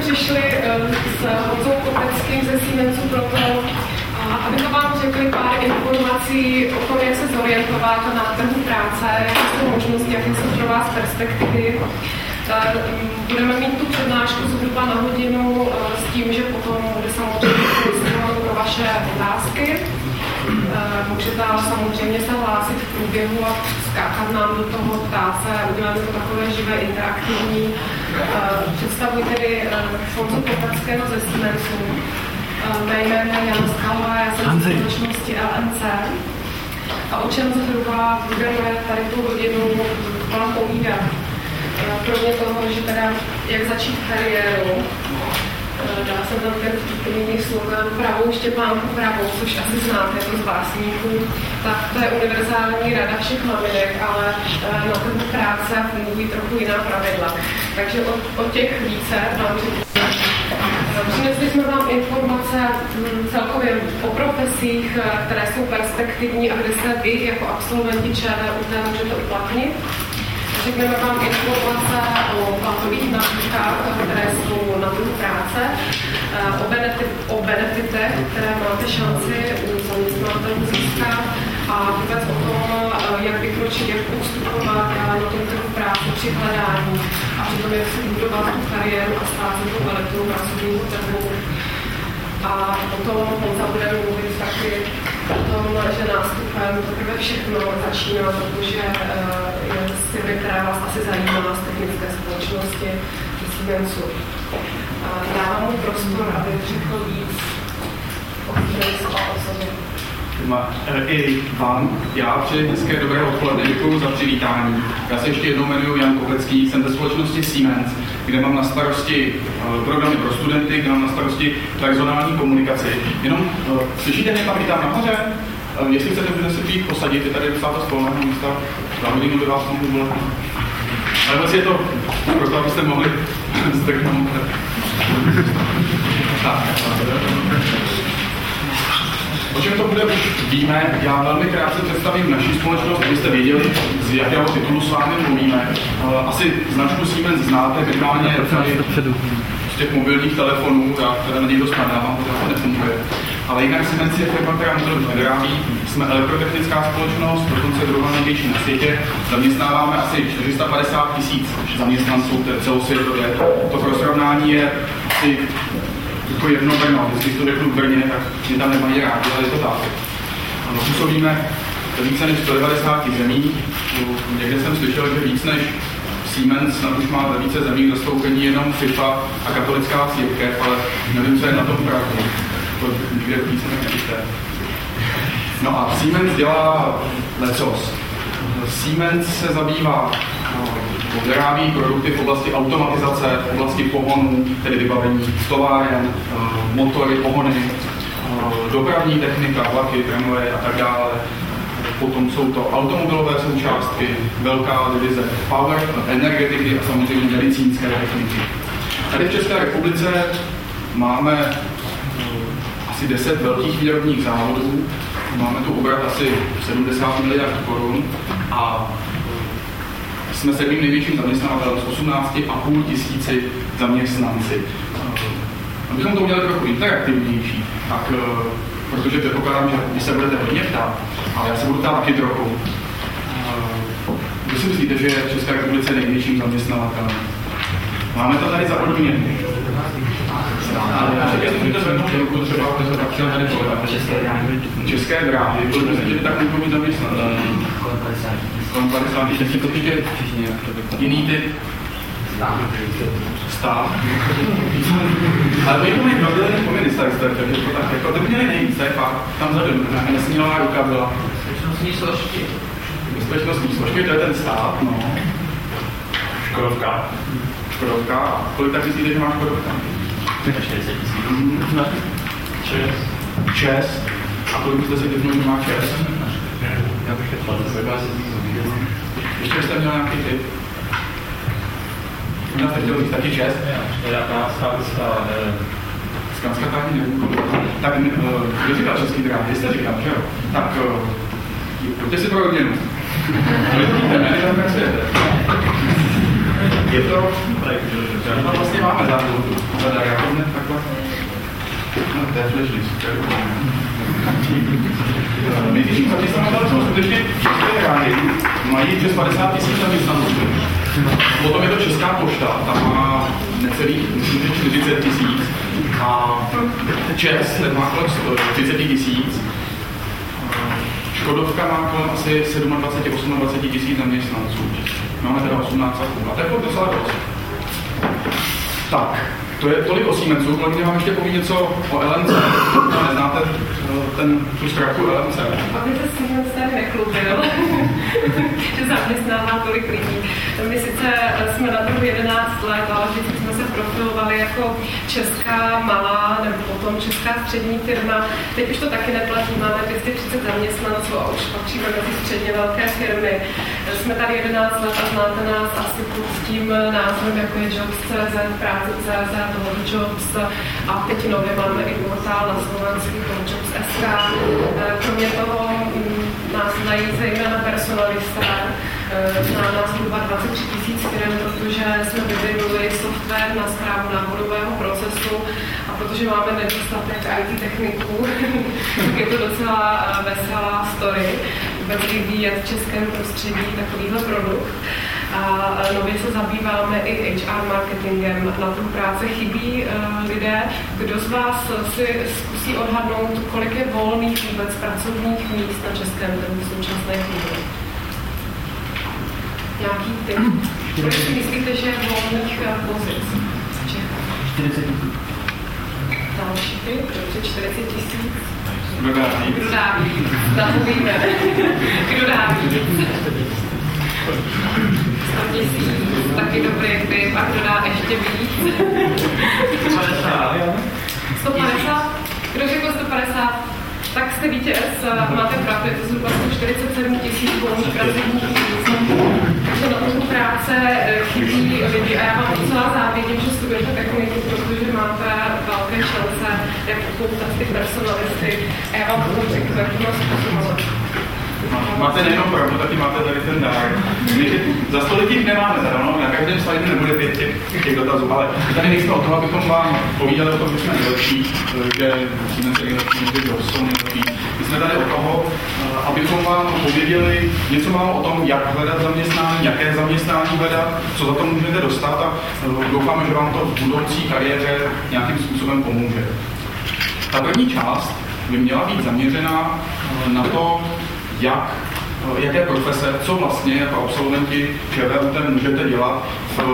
přišli s Honzou Kopeckým ze Siemensu proto, abychom vám řekli pár informací o tom, jak se zorientovat na trhu práce, jaké jsou možnosti, jaké jsou pro vás perspektivy. Budeme mít tu přednášku zhruba na hodinu s tím, že potom bude samozřejmě prostor pro vaše otázky. Můžete ale samozřejmě se hlásit v průběhu a skákat nám do toho, ptát se, uděláme to takové živé, interaktivní. Představuji tedy Honzu Kopeckého ze Siemensu. Mé jméno je Jana Skalová, já jsem z společnosti LMC. A o čem zhruba budeme tady tu hodinu vám povídat. Kromě toho, že teda jak začít kariéru, dala jsem tam ten vtipný slogan pravou štěpánku pravou, což asi znáte jako z básníků, tak to je univerzální rada všech maminek, ale na trhu práce fungují trochu jiná pravidla. Takže o těch více vám přinesli jsme vám informace celkově o profesích, které jsou perspektivní a kde se vy jako absolventi ČVUT můžete uplatnit. Řekneme vám informace o platových nabídkách, které jsou na trhu práce, o benefitech, které máte šanci u zaměstnavatelů získat a vůbec o tom, jak vykročit, jak postupovat na tom trhu práce při hledání a přitom jak si budovat tu kariéru a stát se tou kvalitou pracovního trhu. A potom Honza bude mluvit taky o tom, že nástupem teprve všechno začíná, protože je firmy, která vás asi zajímá z technické společnosti v Siemensu. Dávám mu prostor, aby řekl víc o sobě. I vám, já přeji hezké dobré odpoledne, děkuji za přivítání. Já se ještě jednou jmenuji Jan Kopecký, jsem ze společnosti Siemens, kde mám na starosti programy pro studenty, kde mám na starosti personální komunikaci. Jenom slyšíte mě tam nahoře? Jestli chcete, můžete se přijít posadit, je tady docela to spolného místa, za hodinu by vás mohu volat. Ale vlastně je to proto, abyste mohli zdrhnout. Tak. O čem to bude, už víme. Já velmi krátce představím naši společnost, abyste věděli, z jakého titulu s vámi mluvíme. Asi značku Siemens znáte, minimálně z těch mobilních telefonů, já teda na něj dost nadávám, protože to nefunguje. Ale jinak Siemens je firma, která mobil nevyrábí. Jsme elektrotechnická společnost, dokonce druhá největší na světě. Zaměstnáváme asi 450 000 zaměstnanců celosvětově. To pro srovnání je asi jako jedno Brno, když to řeknu v Brně, tak mě tam nemají rádi, ale je to tak. Působíme více než 190 zemí. Někde jsem slyšel, že víc než Siemens snad už má ve více zemích zastoupení jenom FIFA a katolická církev, ale nevím, co je na tom pravdu. To nikde více nevíte. No a Siemens dělá lecos. Siemens se zabývá vyrábí produkty v oblasti automatizace, v oblasti pohonů, tedy vybavení továren, motory, pohony, dopravní technika, vlaky, tramvaje a tak dále. Potom jsou to automobilové součástky, velká divize power, energetiky a samozřejmě medicínské techniky. Tady v České republice máme asi 10 velkých výrobních závodů, máme tu obrat asi 70 miliard korun a jsme 7. největším zaměstnavatelem s 18,5 tisíci zaměstnanci. Abychom to udělali trochu interaktivnější, tak protože předpokládám, že vy se budete hodně ptát, ale já se budu ptát taky trochu. Vy si myslíte, že je v České republice největším zaměstnavatelem? Máme to tady za odměny. České dráhy, kolik myslíte, že tak můžou být zaměstnané? Kolem 50 000, jiný typ? Stát. Ale vy to mají pravděli než ministerstve, takže to tak jako, to by měli nejvíc, to je fakt. Tam vzadu, nesmělá ruka byla. Bezpečnostní složky. Bezpečnostní složky, to je ten stát, no. Škodovka. Škodovka. Kolik tak myslíte, že má Škodovka? 40 000. ČES. A kolik byste si typnul, že má ČES? Já bych chtěl, to se ještě jste měl nějaký typ? Možná jste chtěl říct taky ČES? Jaká Skanska, Skanska taky nevím. Tak kdo říkal Český dráhy? Jste říkal, že jo? Tak pojďte si pro odměnu. Vidíte, jmény tam pracujete. Je to, vlastně máme zadar, já to hned takhle. No, to je fležný, super. Největší zaměstnavatelé jsou skutečně české rády, mají přes 50 000 zaměstnanců. Potom je to Česká pošta, tam má necelých 40 000 a ČEZ, ten má kolem 30 000. Škodovka má kolem asi 27-28 000 zaměstnanců. Máme teda 18 a to je docela dost. Tak, to je tolik o Siemensu. Kolegyně vám ještě poví něco o LNC. Neznáte tu zkrátku LNC? Aby se Siemens tady neklubil, že zaměstnává tolik lidí. My sice jsme na trhu 11 let, ale vždycky jsme se profilovali jako česká malá nebo potom česká střední firma. Teď už to taky neplatí, máme 230 zaměstnanců a už patříme mezi středně velké firmy. Jsme tady 11 let a znáte nás asi pod tím názvem, jako je Jobs.cz, Práce.cz, Jobs a teď nově máme i portál na slovenský Jobs.sk. Kromě toho nás znají zejména personalisté, zná nás zhruba 23 000 firm, protože jsme vyvinuli software na správu náborového procesu a protože máme nedostatek IT techniků, tak je to docela veselá story vůbec vyvíjet v českém prostředí takovýhle produkt. A nově se zabýváme i HR marketingem. Na tom práce chybí lidé. Kdo z vás si zkusí odhadnout, kolik je volných vůbec pracovních míst na českém trhu v současné chvíli? Nějaký typ? Kolik si myslíte, že je volných pozic v Čechách? 40 000. Další typ? Dobře, 40 000. Kdo dá víc? Napovíme. Kdo dá víc? 100 000, taky dobrý typ, a kdo dá ještě víc? 150. 150? Kdo řekl 150? Tak jste vítěz, máte pravdu, je to zhruba 147 000 volných pracovních míst. Takže na trhu práce chybí lidi a já vám docela závidím, že studujete techniku, protože máte velké šance, jak upoutat ty personalisty a já vám potom řeknu, jak to způsobovat. Máte nejenom pravdu, taky máte tady ten dár. Za stolik jich nemáme teda, no, na každém slajdu nebude 5 těch dotazů, ale tady nejsme o toho, abychom vám povídali o tom, že jsme nejlepší, že Siemens je nejlepší, že jsou nejlepší. My jsme tady o toho, abychom vám pověděli něco málo o tom, jak hledat zaměstnání, jaké zaměstnání hledat, co za to můžete dostat a doufáme, že vám to v budoucí kariéře nějakým způsobem pomůže. Ta první část by měla být zaměřena na to, jaké profese, co vlastně jako absolventi ČVUT můžete dělat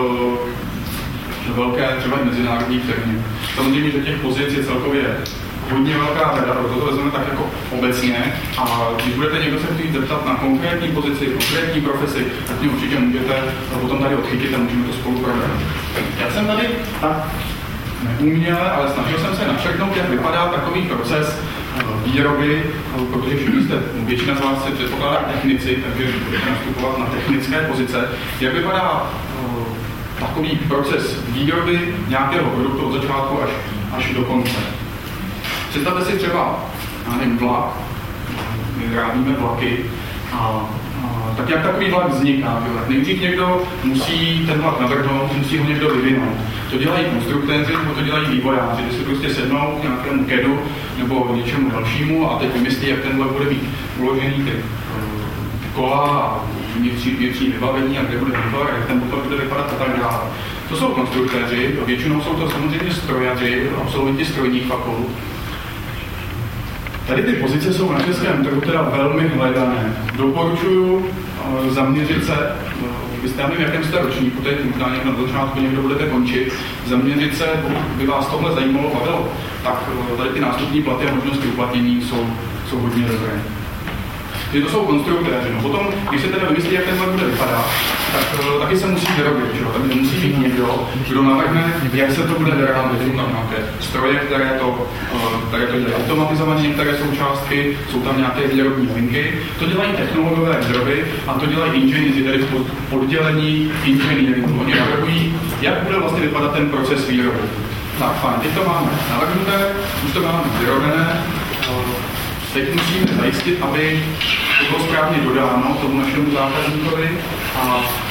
v velké, třeba i mezinárodní firmě. Samozřejmě, že těch pozic je celkově hodně velká řada, proto to vezmeme tak jako obecně a když budete někdo se chtít zeptat na konkrétní pozici, konkrétní profesi, tak mě určitě můžete potom tady odchytit a můžeme to spolu probrat. Já jsem tady neuměle, ale snažil jsem se načrtnout, jak vypadá takový proces výroby, protože všichni jste, většina z vás se předpokládá technici, takže budeme vstupovat na technické pozice. Jak vypadá takový proces výroby nějakého produktu od začátku až do konce? Představte si třeba, já nevím, vlak, my vyrábíme vlaky tak jak takový vlak vzniká? Nejdřív někdo musí ten vlak navrhnout, musí ho někdo vyvinout. To dělají konstruktéři, nebo to dělají vývojáři, kdy si prostě sednou k nějakému CADu nebo něčemu dalšímu a teď vymyslí, jak ten vlak bude mít uložený ty kola a vnitřní vybavení a kde bude motor, jak ten motor bude vypadat a tak dále. To jsou konstruktéři, většinou jsou to samozřejmě strojaři, absolventi strojních fakult. Tady ty pozice jsou na českém trhu teda velmi hledané. Doporučuji zaměřit se, vy jste v jakém jste ročníku, teď možná někdo na začátku, někdo budete končit, zaměřit se, pokud by vás tohle zajímalo, bavilo, tak tady ty nástupní platy a možnosti uplatnění jsou hodně dobré. Že to jsou konstruktéři. No potom, když se teda vymyslí, jak ten vlak bude vypadat, tak taky se musí vyrobit. Tady musí být někdo, kdo navrhne, jak se to bude vyrábět. Jsou tam nějaké stroje, které to dělají automatizovaně, některé součástky, jsou tam nějaké výrobní linky. To dělají technologové výroby a to dělají inženýři, tedy v oddělení inženýringu. Oni navrhují, jak bude vlastně vypadat ten proces výroby. Tak fajn, teď to máme navrhnuté, už to máme vyrobené. Teď musíme zajistit, aby to bylo správně dodáno tomu našemu zákazníkovi a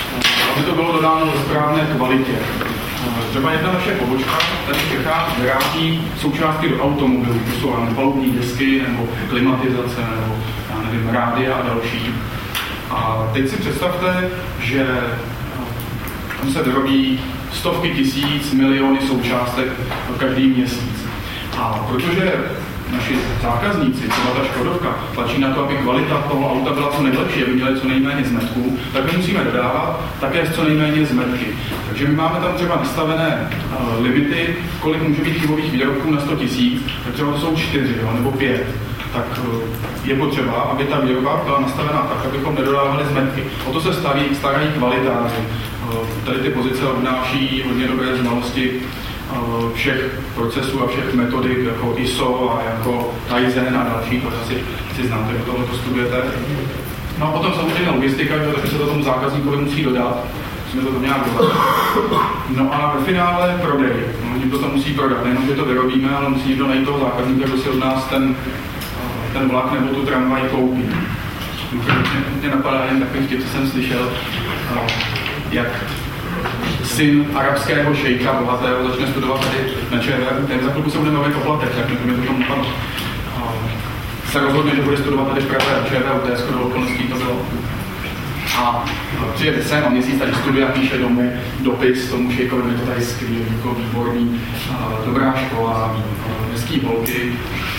aby to bylo dodáno ve správné kvalitě. Třeba jedna naše pobočka tady v Čechách vyrábí součástky do automobilů, to jsou palubní desky nebo klimatizace nebo já nevím, rádia a další. A teď si představte, že tam se vyrobí stovky tisíc, miliony součástek každý měsíc. A protože naši zákazníci, třeba ta Škodovka, tlačí na to, aby kvalita toho auta byla co nejlepší, aby měli co nejméně zmetků, tak my musíme dodávat také co nejméně zmetky. Takže my máme tam třeba nastavené limity, kolik může být chybových výrobků na 100 000, tak třeba to jsou 4 nebo 5. Tak je potřeba, aby ta výroba byla nastavená tak, abychom nedodávali zmetky. O to se starají kvalitáři. Tady ty pozice obnáší hodně dobré znalosti všech procesů a všech metodik, jako ISO a jako Kaizen a další, to asi znáte, kdo tohle studujete. No a potom samozřejmě logistika, takže se to tomu zákazníkovi musí dodat, musíme to nějak dodat. No a ve finále prodej. No, někdo to musí prodat, nejenom, že to vyrobíme, ale musí někdo najít toho zákazníka, kdo si od nás ten vlak nebo tu tramvaj koupí. Mě napadá jen takový vtip, co jsem slyšel, jak syn arabského šejka bohatého začne studovat tady na ČVUT. Tak za chvilku se bude mluvit o platech, jak mi to tomu napadlo. Se rozhodne, že bude studovat tady v Praze na ČVUT, shodou okolností to bylo. A přijede sem a měsíc tady studuje a píše domů dopis tomu šejkovi, je to tady skvělý, výborný, dobrá škola, hezký holky.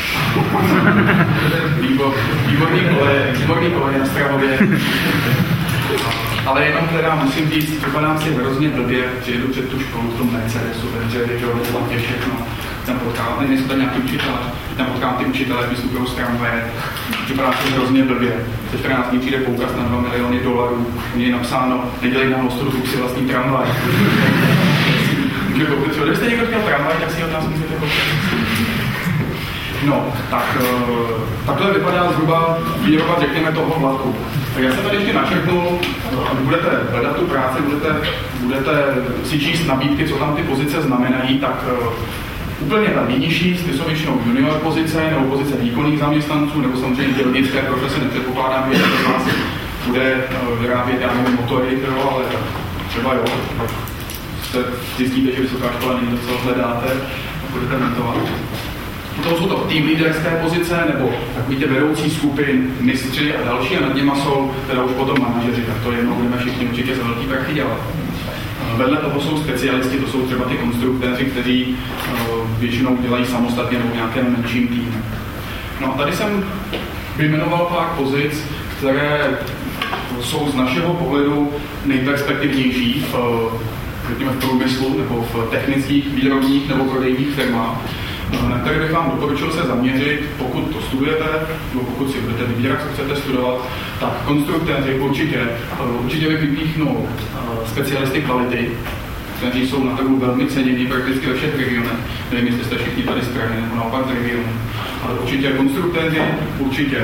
Výborný koleje na Strahově. Ale jenom teda musím říct, připadám si hrozně blbě, přijedu před tu školu v tom Mercedesu, že je všechno. Tam potkám, nejsou tam nějaký učitelé, tam potkám ty učitelé, vystupují z tramvaje. Připadá si hrozně blbě. Za 14 dní přijde poukaz na $2 miliony, u něj je napsáno, nedělej na hostodu, kup si vlastní tramvaj. Když jste někdo chtěl tramvaj, tak si od nás můžete koupit. No, tak takhle vypadá zhruba výroba, řekněme, toho vlaku. Já jsem tady ještě načrtnul, když budete hledat tu práci, budete si číst nabídky, co tam ty pozice znamenají, tak úplně ta nejnižší, ty jsou většinou junior pozice, nebo pozice výkonných zaměstnanců, nebo samozřejmě dělnické profese, nepředpokládám, že z vás bude vyrábět, já nevím, motory, ale třeba jo, zjistíte, že vysoká škola není to, co hledáte, a budete mentovat. Potom jsou to team leaderské pozice, nebo takový ty vedoucí skupin, mistři a další, a nad něma jsou teda už potom manažeři, tak to jednou budeme všichni určitě za velký prachy dělat. Vedle toho jsou specialisti, to jsou třeba ty konstruktéři, kteří většinou dělají samostatně nebo v nějakém menším týmu. No a tady jsem vyjmenoval pár pozic, které jsou z našeho pohledu nejperspektivnější v průmyslu nebo v technických, výrobních nebo prodejních firmách, na které bych vám doporučil se zaměřit, pokud to studujete, nebo pokud si budete vybírat, co chcete studovat, tak konstruktéři určitě vypíchnou specialisty kvality, kteří jsou na trhu velmi cenění prakticky ve všech regionech. Nevím, jestli jste všichni tady z kraje nebo naopak z regionu, ale určitě konstruktéři, určitě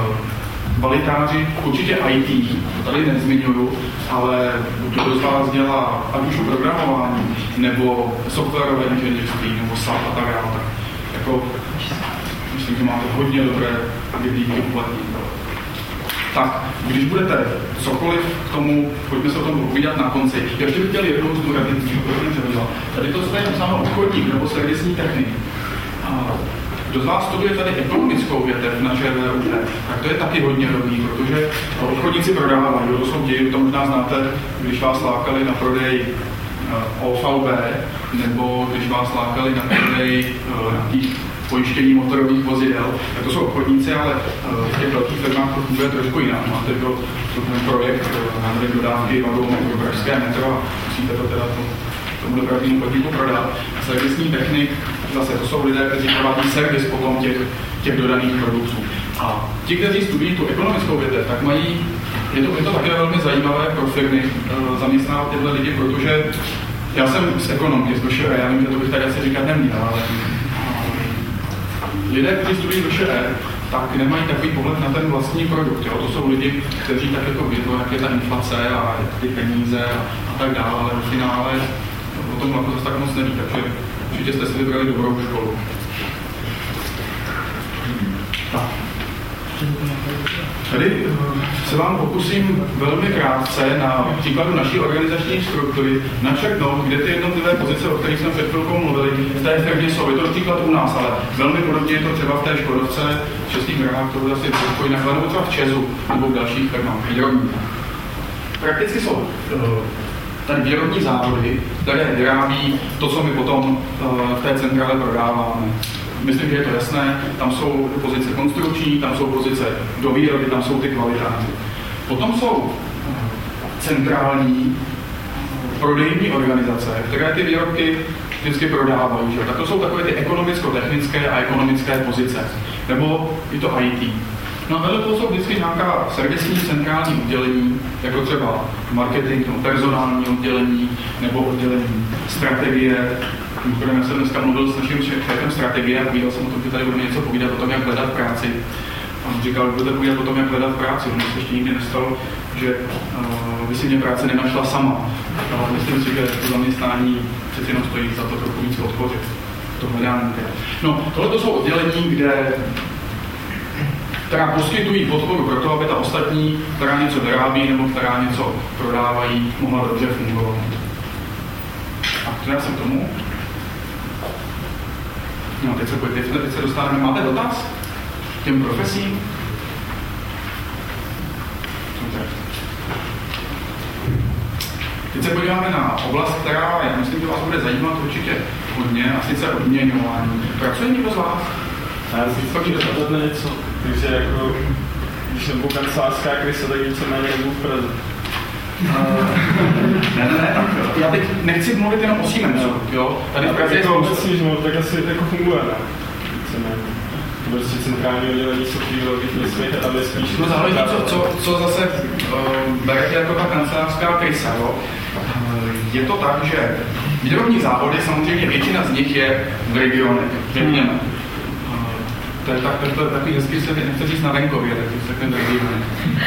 kvalitáři, určitě IT, to tady nezmiňuju, ale kdo z vás dělá ať už programování, nebo softwarové inženýrství, nebo SAP a tak dále, tak jako myslím, že máte hodně dobré vyhlídky uplatnit. Tak, když budete cokoliv k tomu, pojďme se o tom povídat na konci. Já ještě bych chtěl jednou zdůraznit, tady to je napsáno obchodník nebo servisní technik. Kdo z vás studuje tady ekonomickou větev na ČVUT, tak to je taky hodně dobrý, protože obchodníci prodávají, to jsou ti, to možná znáte, když vás lákali na prodej OVB, nebo když vás lákali na prodej nějakých pojištění motorových vozidel, tak to jsou obchodníci, ale v těch velkých firmách to funguje trošku jinak. Máte to projekt, návrh dodávky vagónu pro pražské metro a musíte to teda tomu dopravnímu podniku prodat. Servisní technik, zase to jsou lidé, kteří provádí servis potom těch dodaných produktů. A ti, kteří studují tu ekonomickou větev, tak mají, je to také velmi zajímavé pro firmy zaměstnávat tyhle lidi, protože já jsem z ekonomky, z VŠE, já vím, že to bych tady asi říkat neměl, ale lidé, kteří studují VŠE, tak nemají takový pohled na ten vlastní produkt. Jo? To jsou lidi, kteří tak jako vědou, jak je ta inflace a ty peníze a tak dále, ale v finále o tom jako zase tak moc neví, takže určitě jste si vybrali dobrou školu. Tak. Tady se vám pokusím velmi krátce na příkladu naší organizační struktury načrtnout, kde ty jednotlivé pozice, o kterých jsme před chvilkou mluvili, v té firmě jsou. Je to příklad u nás, ale velmi podobně je to třeba v té Škodovce, v Českých drahách, to bude asi trošku jinak, nebo třeba v Česu, nebo v dalších firmách výrobních. Prakticky jsou tady výrobní závody, které vyrábí to, co my potom v té centrále prodáváme. Myslím, že je to jasné, tam jsou pozice konstrukční, tam jsou pozice do výroby, tam jsou ty kvalitáty. Potom jsou centrální prodejní organizace, které ty výrobky vždycky prodávají. Že? Tak to jsou takové ty ekonomicko-technické a ekonomické pozice. Nebo je to IT. No a vedle toho jsou vždycky nějaká servisní centrální oddělení, jako třeba marketing, personální oddělení, nebo oddělení strategie. Já jsem dneska mluvil s naším šéfem strategie a viděl jsem o tom, že tady budeme něco povídat o tom, jak hledat práci. A on říkal, že budete povídat o tom, jak hledat práci. Ono se ještě nikdy nestalo, že by si mě práce nenašla sama. Ale myslím si, že to zaměstnání přeci jenom stojí za to trochu víc podpořit. To hledání. No, tohle jsou oddělení, která poskytují podporu pro to, aby ta ostatní, která něco vyrábí nebo která něco prodávají, mohla dobře fungovat. A to já jsem tomu. No, teď se dostáváme. Máte dotaz k těm profesím? Teď se podíváme na oblast, která, já myslím, že vás bude zajímat určitě hodně, a sice odměňování. Pracuje někdo z vás? Já si fakt dostat na něco, takže jako, když nebudu kancelářská krysa, tak víceméně nebudu v Praze. Ne, já teď nechci mluvit jenom o Siemensu, jo? Tady v Praze je obecný život, tak asi jako funguje, ne? Víceméně. To prostě centrální oddělení jsou v velkých městech a tam je spíš... No záleží, co zase berete jako ta kancelářská krysa, jo? Je to tak, že výrobní závody, samozřejmě většina z nich je v regionech, řekněme. To je takový hezký, se nechce říct na venkově, takže se ten region.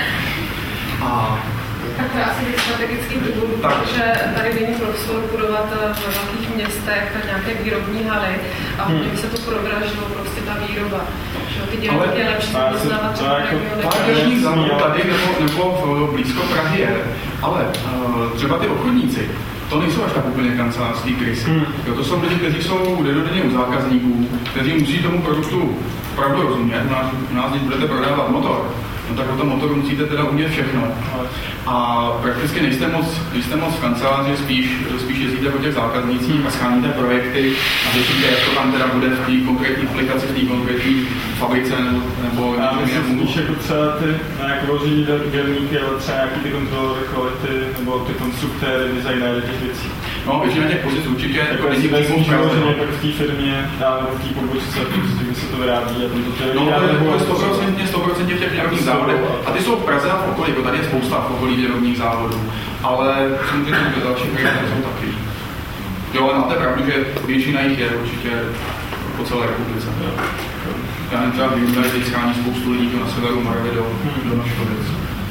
Tak to je asi strategický důvod, protože tady není prostor budovat v velkých městech nějaké výrobní haly a hodně by se to prodražilo, prostě ta výroba. Ty dělky je lepší uznávat třeba výrobní závod tady nebo blízko Prahy je, ale třeba ty obchodníci, to nejsou až tak úplně kancelářský krysy. To jsou lidi, kteří jsou dennodenně u zákazníků, kteří musí tomu produktu opravdu rozumět. U nás, když budete prodávat motor, no tak o tom motoru musíte teda umět všechno. A prakticky nejste moc v kanceláři, spíš jezdíte po těch zákaznících a scháníte projekty a řešíte, jak to tam teda bude v té konkrétní aplikaci, v té konkrétní fabrice nebo já myslím spíš jako třeba ty nějaké vložení dělníky, ale třeba nějaký ty kontrolory kvality nebo ty konstruktéry, designéry těch věcí. No, většina těch pozic určitě jako není přímo vloženě pak v té firmě, nebo v té pobočce, kde se to vyrábí a tam to no, to je 100% v těch výrobních závodech. A ty jsou v Praze a v okolí, jako tady je spousta v okolí výrobních závodů. Ale samozřejmě další firmy jsou taky. Jo, ale máte pravdu, že většina jich je určitě po celé republice. Já nevím, třeba Hyundai teď schání spoustu lidí na severu Moravy do Noškovic.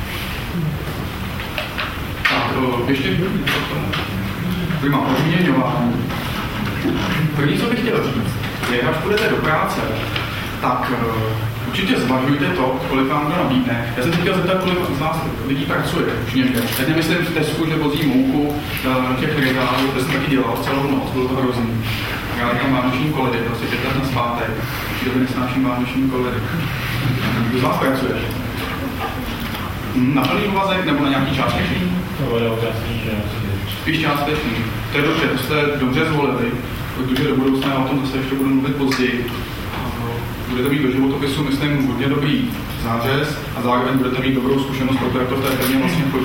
Tak, ještě prima odměňování. První, co bych chtěl říct, je, až půjdete do práce, tak určitě zvažujte to, kolik vám to nabídne. Já jsem se chtěl zeptat, kolik z nás lidí pracuje už někde. Teď nemyslím v Tesku, že vozí mouku na těch regálů, to jsem taky dělal celou noc, bylo to hrozný. Já tam vánoční koledy, prostě 5 let na zpátek, doby nesnáším vánoční koledy. Kdo z vás pracuje? Na plný úvazek nebo na nějaký částečný? Spíš částečný. To je dobře, to jste dobře zvolili, protože do budoucna o tom zase ještě budu mluvit později. Budete mít do životopisu, myslím, hodně dobrý zářez a zároveň budete mít dobrou zkušenost, protože to v té firmě vlastně chodí.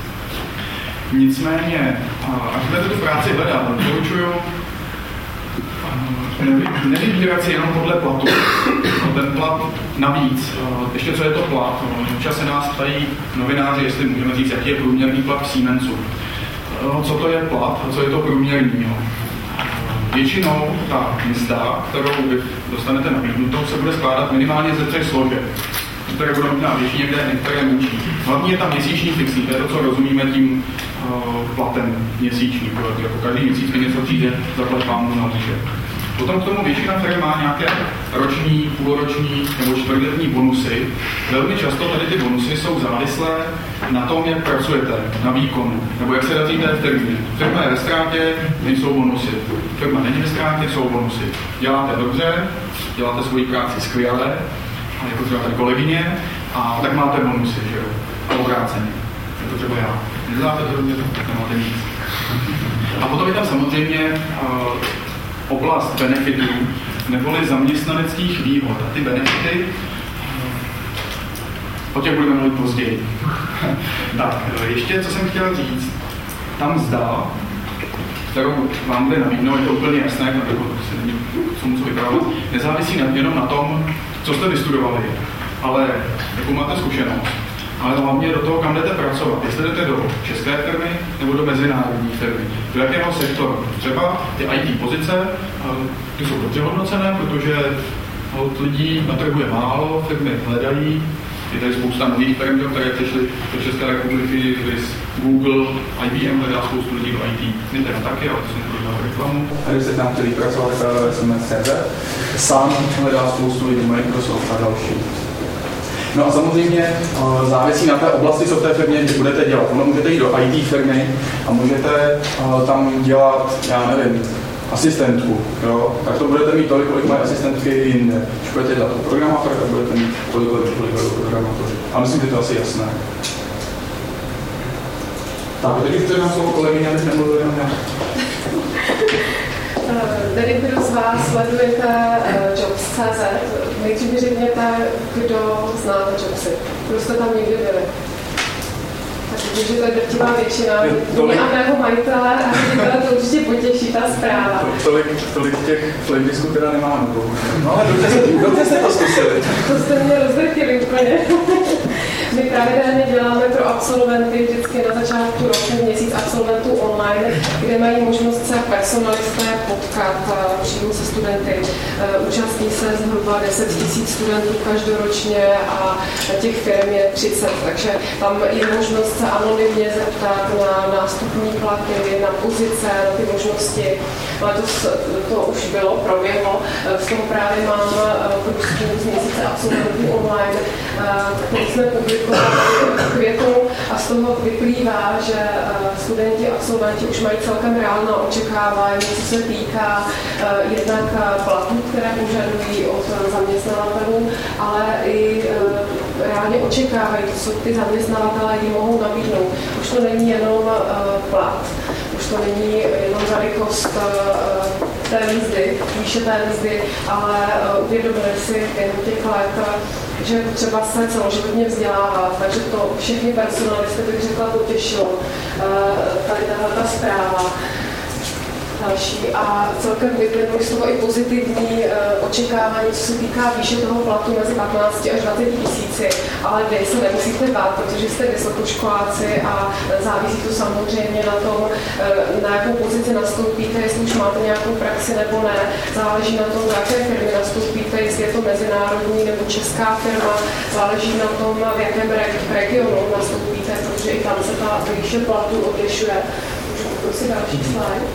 Nicméně, až budete tu práci hledat, doporučuju nevybírat si jenom podle platu. Ten plat navíc. Ještě co je to plat? Občas se nás ptají novináři, jestli můžeme říct, jaký je průměrný plat v Siemensu. Co to je plat a co je to průměrný? Většinou ta mzda, kterou vy dostanete nabídnutou, se bude skládat minimálně ze 3 složek, které budou mít na větší, některé menší. Hlavně je tam měsíční fixní, to je to, co rozumíme tím platem měsíčním. Jako každý měsíc mi něco přijde, zaplať vám na účet. Potom k tomu většina firm má nějaké roční, půlroční nebo čtvrtletní bonusy. Velmi často tady ty bonusy jsou závislé na tom, jak pracujete, na výkonu, nebo jak se daří té firmě. Firma je ve ztrátě, nejsou bonusy. Firma není ve ztrátě, jsou bonusy. Děláte dobře, děláte svoji práci skvěle, jako třeba tady kolegyně, a tak máte bonusy, že jo? A obráceně. Je to třeba já. Neděláte to dobře, tak nemáte nic. A potom je tam samozřejmě oblast benefitů, neboli zaměstnaneckých výhod. A ty benefity, o těch budeme mluvit později. Tak, ještě co jsem chtěl říct, ta mzda, kterou vám jde nabídnout, je to úplně jasné, jako se není co vyprávat, nezávisí jenom na tom, co jste vystudovali, ale jakou máte zkušenost, ale hlavně do toho, kam jdete pracovat. Jestli jdete do české firmy nebo do mezinárodní firmy. Do jakého sektoru. Třeba ty IT pozice, ty jsou dobře hodnocené, protože lidí na trhu je málo, firmy hledají. Je tady spousta nových firm, které přišly do České republiky, Google, IBM hledá spoustu lidí do IT. My teda taky, ale to jsem dělal reklamu. Tady se tam chtěli pracovat v SMS server. Sám hledá spoustu lidí, Microsoft a další. No a samozřejmě závisí na té oblasti, co v té firmě budete dělat. Ono můžete jít do IT firmy a můžete tam dělat, já nevím, asistentku, jo? Tak to budete mít tolik, kolik mají asistentky jinde. Když budete dělat programátora, tak budete mít tolik programátory. A myslím, že to asi jasné. Tak, teď už předám slovo kolegyně, abych nemluvil jenom já. Tady, kdo z vás sledujete Jobs.cz, nejdřív řekněte, kdo znáte Jobsy. Kdo jste tam někdy byli? Takže to je drtivá většina. Mě a mého majitele a ředitele to určitě potěší ta zpráva. Tolik těch playdisků teda nemáme. No ale dobře jste to zkusili. To jste mě rozdrtili úplně. My pravidelně děláme pro absolventy vždycky na začátku roku měsíc absolventů online, kde mají možnost se personalisté potkat přímo se studenty. Účastní se zhruba 10 000 studentů každoročně a těch firm je 30, takže tam je možnost se anonymně zeptat na nástupní platy, na pozice, na ty možnosti. Letos to už bylo, proběhlo. Z toho právě mám průzkum z měsíce absolventů online, který jsme publikovali v květnu a z toho vyplývá, že studenti, absolventi už mají celkem reálná očekávání, co se týká jednak platů, které požadují od zaměstnavatelů, ale i reálně očekávají, co ty zaměstnavatelé jim mohou nabídnout. Už to není jenom plat, už to není jenom velikost té mzdy, výše té mzdy, ale uvědomili si během těch let, že je potřeba se celoživotně vzdělávat, takže to všechny personalisty, bych řekla, potěšilo tady tahle zpráva. Další. A celkem vyplynuly z toho i pozitivní očekávání, co se týká výše toho platu mezi 15 až 20 tisíci, ale vy se nemusíte bát, protože jste vysokoškoláci a závisí to samozřejmě na tom, na jakou pozici nastoupíte, jestli už máte nějakou praxi nebo ne. Záleží na tom, do jaké firmy nastoupíte, jestli je to mezinárodní nebo česká firma, záleží na tom, v jakém regionu nastoupíte, protože i tam se ta výše platu odlišuje. Můžu si další slide.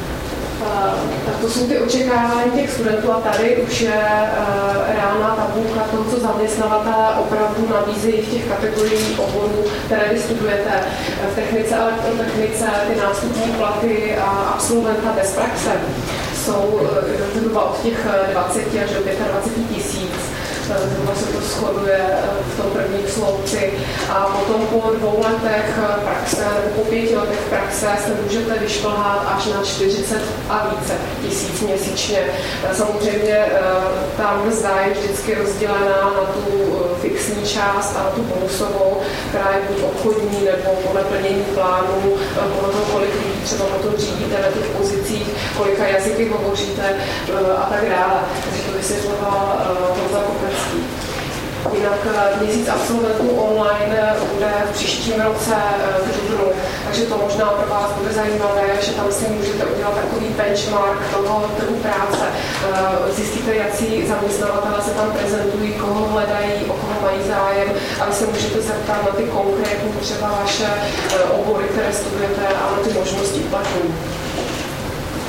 Tak to jsou ty očekávání těch studentů a tady už je reálná tabulka toho, co zaměstnavatelé opravdu nabízejí v těch kategoriích oborů, které vy studujete. V technice, elektrotechnice, ty nástupní platy a absolventa bez praxe jsou zhruba od těch 20 až do 25 tisíc. Zhruba se to shoduje v tom prvním sloupci. A potom po 2 letech praxe nebo po 5 letech praxe se můžete vyšplhat až na 40 a více tisíc měsíčně. Samozřejmě ta mzda je vždycky rozdělená na tu fixní část a na tu bonusovou, která je buď obchodní nebo podle plnění plánů, podle toho, kolik lidí třeba potom řídíte na těch pozicích, kolika jazyky hovoříte a tak dále. Takže to vysvětloval Honza Kopecký. Jinak měsíc absolventů online bude v příštím roce v dubnu, takže to možná pro vás bude zajímavé, že tam si můžete udělat takový benchmark toho trhu práce. Zjistíte, jaký zaměstnavatelé se tam prezentují, koho hledají, o koho mají zájem a vy se můžete zeptat na ty konkrétní třeba vaše obory, které studujete a na ty možnosti uplatnění.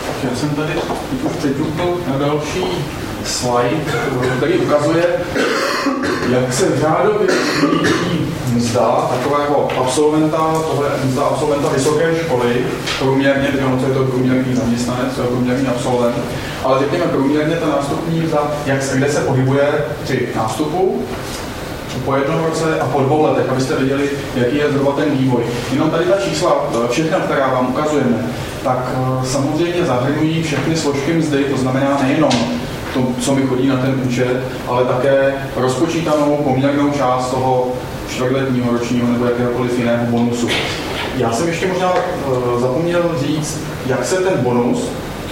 Já jsem tady už přeťukl na další slide, který ukazuje, jak se řádově vyvíjí mzda takového absolventa, tohle mzda absolventa vysoké školy, průměrně, co je to průměrný zaměstnanec, co je průměrný absolvent, ale řekněme průměrně ta nástupní mzda, kde se pohybuje při nástupu, po jednom roce a po 2 letech, abyste viděli, jaký je zhruba ten vývoj. Jenom tady ta čísla, všechna, která vám ukazujeme, tak samozřejmě zahrnují všechny složky mzdy, to znamená nejenom to, co mi chodí na ten účet, ale také rozpočítanou poměrnou část toho čtvrtletního, ročního nebo jakéhokoliv jiného bonusu. Já jsem ještě možná zapomněl říct, jak se ten bonus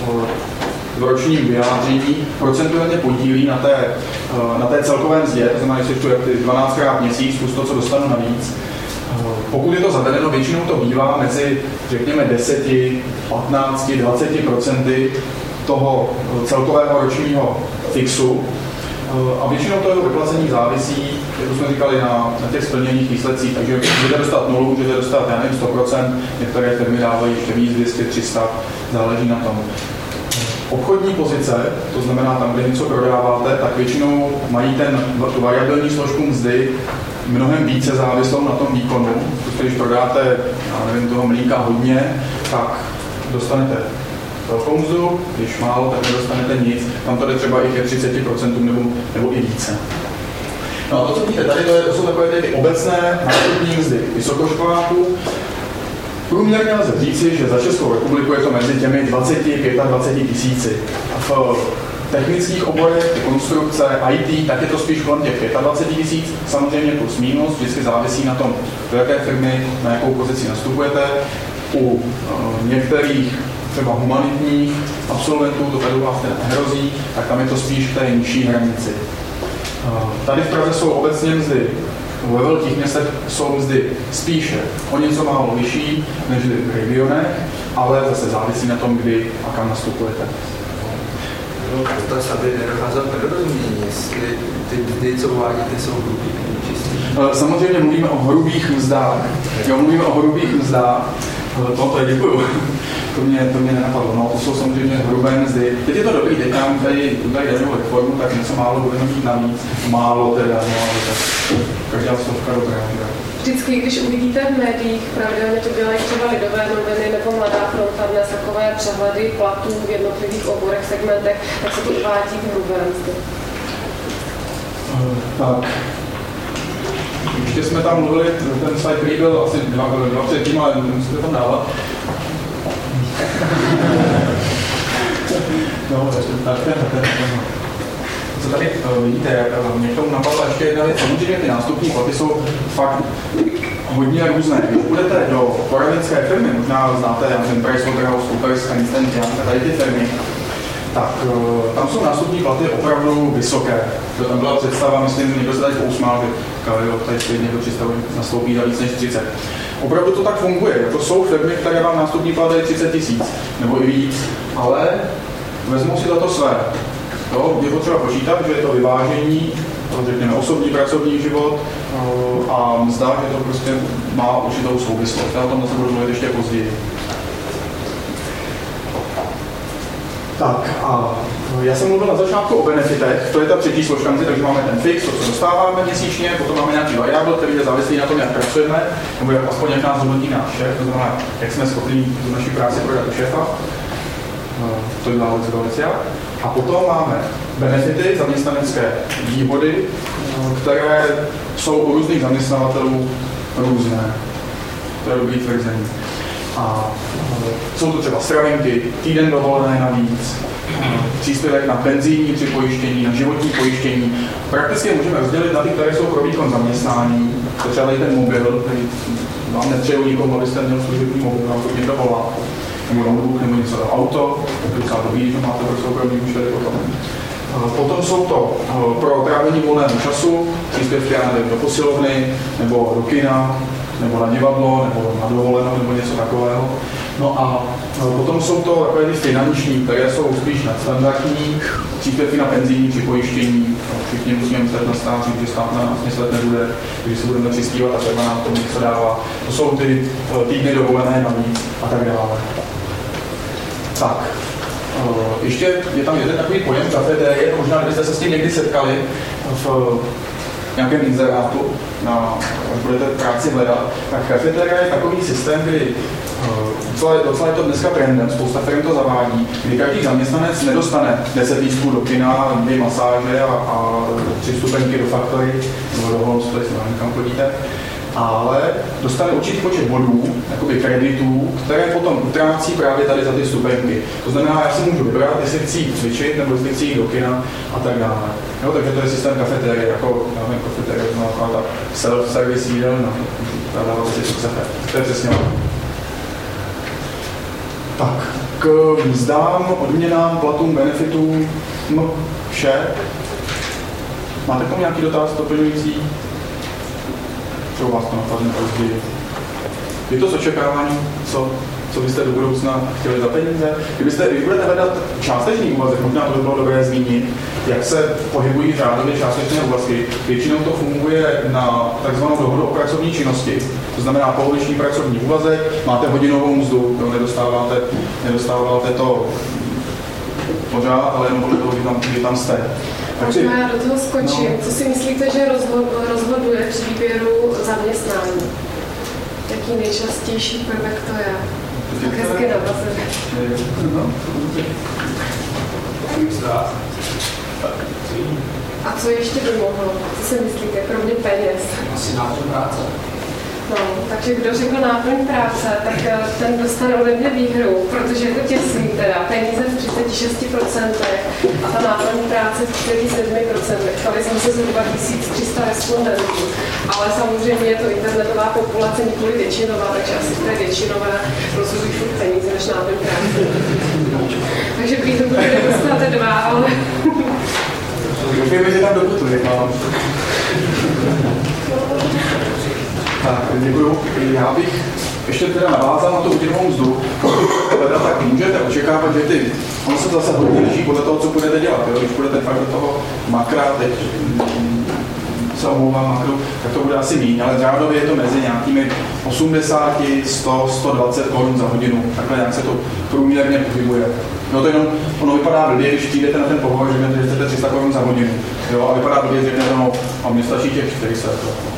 v ročním vyjádření procentuálně podílí na té celkové mzdě, to znamená, že to je 12krát měsíc plus to, co dostanu navíc. Pokud je to zavedeno, většinou to bývá mezi, řekněme, 10, 15, 20% toho celkového ročního fixu. A většinou to jeho vyplacení závisí, jak jsme říkali, na těch splněných výsledcích. Takže můžete dostat 0, můžete dostat, já nevím, 100%, některé firmy dávají ještě víc, 200, 300, záleží na tom. Obchodní pozice, to znamená tam, kde něco prodáváte, tak většinou mají tu variabilní složku mzdy mnohem více závislou na tom výkonu. Protože když prodáte, já nevím, toho mlíka hodně, tak dostanete velkou mzdu, když málo, tak nedostanete nic. Tam to jde třeba i ke 30% nebo i více. No a to, co vidíte tady, to jsou takové ty obecné nástupní mzdy vysokoškoláků. Průměrně lze říci, že za Českou republiku je to mezi těmi 20-25 tisíci. V technických oborech, konstrukce, IT, tak je to spíš kolem těch 25 tisíc, samozřejmě plus minus, vždycky závisí na tom, do jaké firmy, na jakou pozici nastupujete. U některých třeba humanitních absolventů, to tady u vás nehrozí, tak tam je to spíš v té nižší hranici. Tady v Praze jsou obecně mzdy, ve velkých městech jsou mzdy spíše o něco málo vyšší než v regionech, ale zase závisí na tom, kdy a kam nastupujete. To aby nedocházelo k nedorozumění, jestli ty mzdy, co uvádíte, jsou hrubý, čistý. Samozřejmě mluvíme o hrubých mzdách. Jo, mluvíme o hrubých mzdách. To děkuju. To mě nenapadlo. No, to jsou samozřejmě hrubé mzdy. Teď je to dobrý, teď nám tady daňovou reformu, tak něco málo budeme mít navíc. Málo teda, no, ale tak každá stovka dobrá. Vždycky, když uvidíte v médiích, pravidelně to dělají třeba Lidové noviny nebo Mladá fronta, dnes takové přehledy platů v jednotlivých oborech, segmentech, tak se to uvádí v hrubé mzdy. Tak. Ještě jsme tam mluvili, ten slide, který byl asi dva předtím, ale musíte tam dávat. No, tak ten. Co tady vidíte, mě k tomu napadla ještě jedna věc. Samozřejmě ty nástupní platy jsou fakt hodně různé. Když budete do poradenské firmy, možná znáte Pricewaterhouse, Coopers, Ernst & Young, tady ty firmy, tak tam jsou nástupní platy opravdu vysoké. Tam byla představa, myslím, někdo se tady pousmál, že tady někdo nastoupí za víc než 30. Opravdu to tak funguje. To jsou firmy, které vám nástupní plat je 30 000 nebo i víc, ale vezmou si za to své. Je potřeba počítat, že je to vyvážení, řekněme, osobní, pracovní život a mzda, že to prostě má určitou souvislost. Já o tom budu mluvit ještě později. Tak a já jsem mluvil na začátku o benefitech, to je ta třetí složka mzdy, takže máme ten fix, to, co dostáváme měsíčně, potom máme nějaký variable, který je závislý na tom, jak pracujeme, nebo aspoň jak nás hodnotí náš šéf, to znamená, jak jsme schopni tu naši práci prodat u šéfa. To je věc. A potom máme benefity, zaměstnanecké výhody, které jsou u různých zaměstnavatelů různé. To je dobrý tvrzení. A jsou to třeba stravenky, týden dovolené navíc, příspěvek na penzijní připojištění, na životní pojištění. Prakticky můžeme rozdělit na ty, které jsou pro výkon zaměstnání. To třeba tady ten mobil, který vám netřeju nikomu, abyste měl služební mobil, vám to někdo volá. Nebo notebook, nebo něco auto, docela dobrý, že máte pro soukromí účely potom. Potom jsou to pro trávení volného času, příspěvky do posilovny, nebo do kina, nebo na divadlo, nebo na dovolenou, nebo něco takového. No a potom jsou to takové ty finanční, které jsou spíš nadstandardní, příspěvky na penzijní připojištění. Všichni musíme myslet na stát, že stát na nás myslet nebude, když se budeme přispívat a třeba nám to něco dává. To jsou ty týdny dovolené navíc a tak dále. Tak, Ještě je tam jeden takový pojem kafetérie, možná kdybyste se s tím někdy setkali v nějakém inzerátu, až budete práci hledat, tak kafetéria je takový systém, kdy docela je to dneska trendem, spousta firm to zavádí, kdy každý zaměstnanec nedostane 10 lístků do kina, 2 masáže a 3 vstupenky do Factory, nebo do Holmesplace, nevím, kam chodíte, ale dostane určitý počet bodů, jakoby kreditů, které potom utrácí právě tady za ty vstupenky. To znamená, já si můžu vybrat, jestli chci jít cvičit, nebo jestli chci jít do kina a tak dále. Jo, takže to je systém kafetérie, jako kafetérie, to znamená ta self-service jídelna, dávat si, co chcete. To je přesně ono. Tak, k mzdám, odměnám, platům, benefitům, vše. Máte k tomu nějaký dotaz doplňující? Třeba vás to napadne později. Je to z očekávání, co byste do budoucna chtěli za peníze? Když budete hledat částečný úvazek, možná to by bylo dobré zmínit, jak se pohybují řádově částečné úvazky. Většinou to funguje na takzvanou dohodu o pracovní činnosti. To znamená poloviční pracovní úvazek, máte hodinovou mzdu, nedostáváte to pořád, ale jenom podle toho, kdy tam jste. Možná já do toho skočím. Co si myslíte, že rozhoduje při výběru zaměstnání? Jaký nejčastější prvek to je? Tak hezky navazené. A co ještě by mohlo? Co si myslíte, kromě peněz? Asi náplň práce. No, takže kdo řekl náplň práce, tak ten dostane ode mě výhru, protože je to těsný teda, peníze v 36% a ta náplň práce v 47%. Ptali jsme se zhruba 1300 respondentů, ale samozřejmě je to internetová populace, nikoli většinová, takže asi to je většinové, rozhodují furt peníze než náplň práce. Takže výhru dostáte 2, ale... Doufejme, že tam doputuje, mám. Tak, děkuju. Já bych ještě teda navázal na tu hodinovou mzdu. Tak můžete očekávat, že ono se zase hodně liší podle toho, co budete dělat. Jo? Když budete fakt do toho makra, teď se omlouvám makru, tak to bude asi méně, ale řádově je to mezi nějakými 80, 100, 120 korun za hodinu. Takhle jak se to průměrně pohybuje. No to jenom, ono vypadá blbě, když přijdete na ten pohovor, řeknete, že chcete 300 korun za hodinu. Jo? A vypadá blbě, že řeknete, no, a mně stačí těch 400.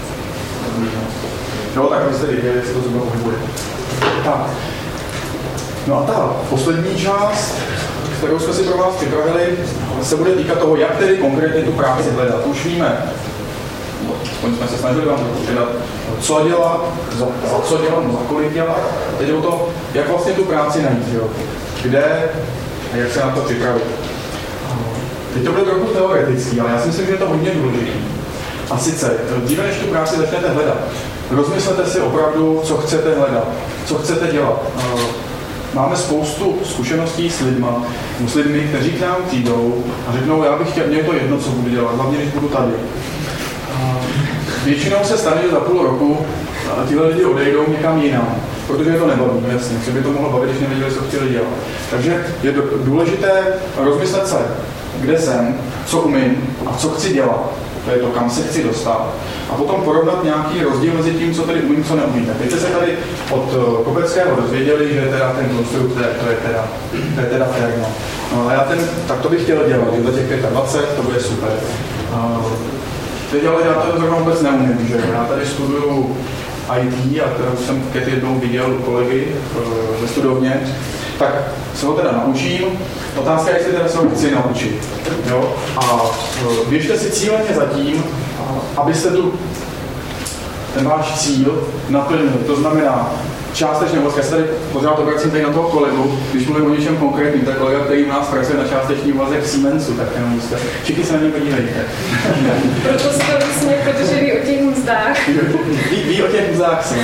Jo, tak byste věděli, jestli to zhruba pohybuje. Tak. No a ta poslední část, kterou jsme si pro vás připravili, se bude týkat toho, jak tedy konkrétně tu práci hledat. Už víme, aspoň jsme se snažili vám předat, co dělat, za co dělat, za kolik dělat. Teď je o to, jak vlastně tu práci najít, jo? Kde a jak se na to připravit. Teď to bude trochu teoretický, ale já si myslím, že je to hodně důležité. A sice, dříve než tu práci začnete hledat, rozmyslete si opravdu, co chcete hledat, co chcete dělat. Máme spoustu zkušeností s lidmi, kteří k nám přijdou a řeknou, já bych chtěl, mě to jedno, co budu dělat, hlavně když budu tady. Většinou se stane, že za půl roku tyhle lidi odejdou někam jinam, protože je to nebaví, jasně, co by to mohlo bavit, když nevěděli, co chtěli dělat. Takže je důležité rozmyslet se, kde jsem, co umím a co chci dělat. To je to, kam se chci dostat. A potom porovnat nějaký rozdíl mezi tím, co tady umím, co neumím. Teď jste se tady od Kopeckého dozvěděli, že teda ten konstruktor, to je teda ferno. No a já tak to bych chtěl dělat, že za těch 25, to bude super. Teď ale já to zrovna vůbec neumím, že já tady studuju IT a teda už jsem keď jednou viděl kolegy ve studovně, tak se ho teda naučím. Otázka je, jestli teda se ho chci naučit. Jo? A běžte si cíleně za tím, abyste ten váš cíl naplnili. To znamená, částečně, vlastně se tady pořád obracím tady na toho kolegu, když mluvím o něčem konkrétním, tak kolega, který u nás pracuje na částečný úvazek v Siemensu, tak jenom jste. Všichni se na něj podívejte. Proto se to vlastně, protože ví o těch mzdách. Ví o těch mzdách, se.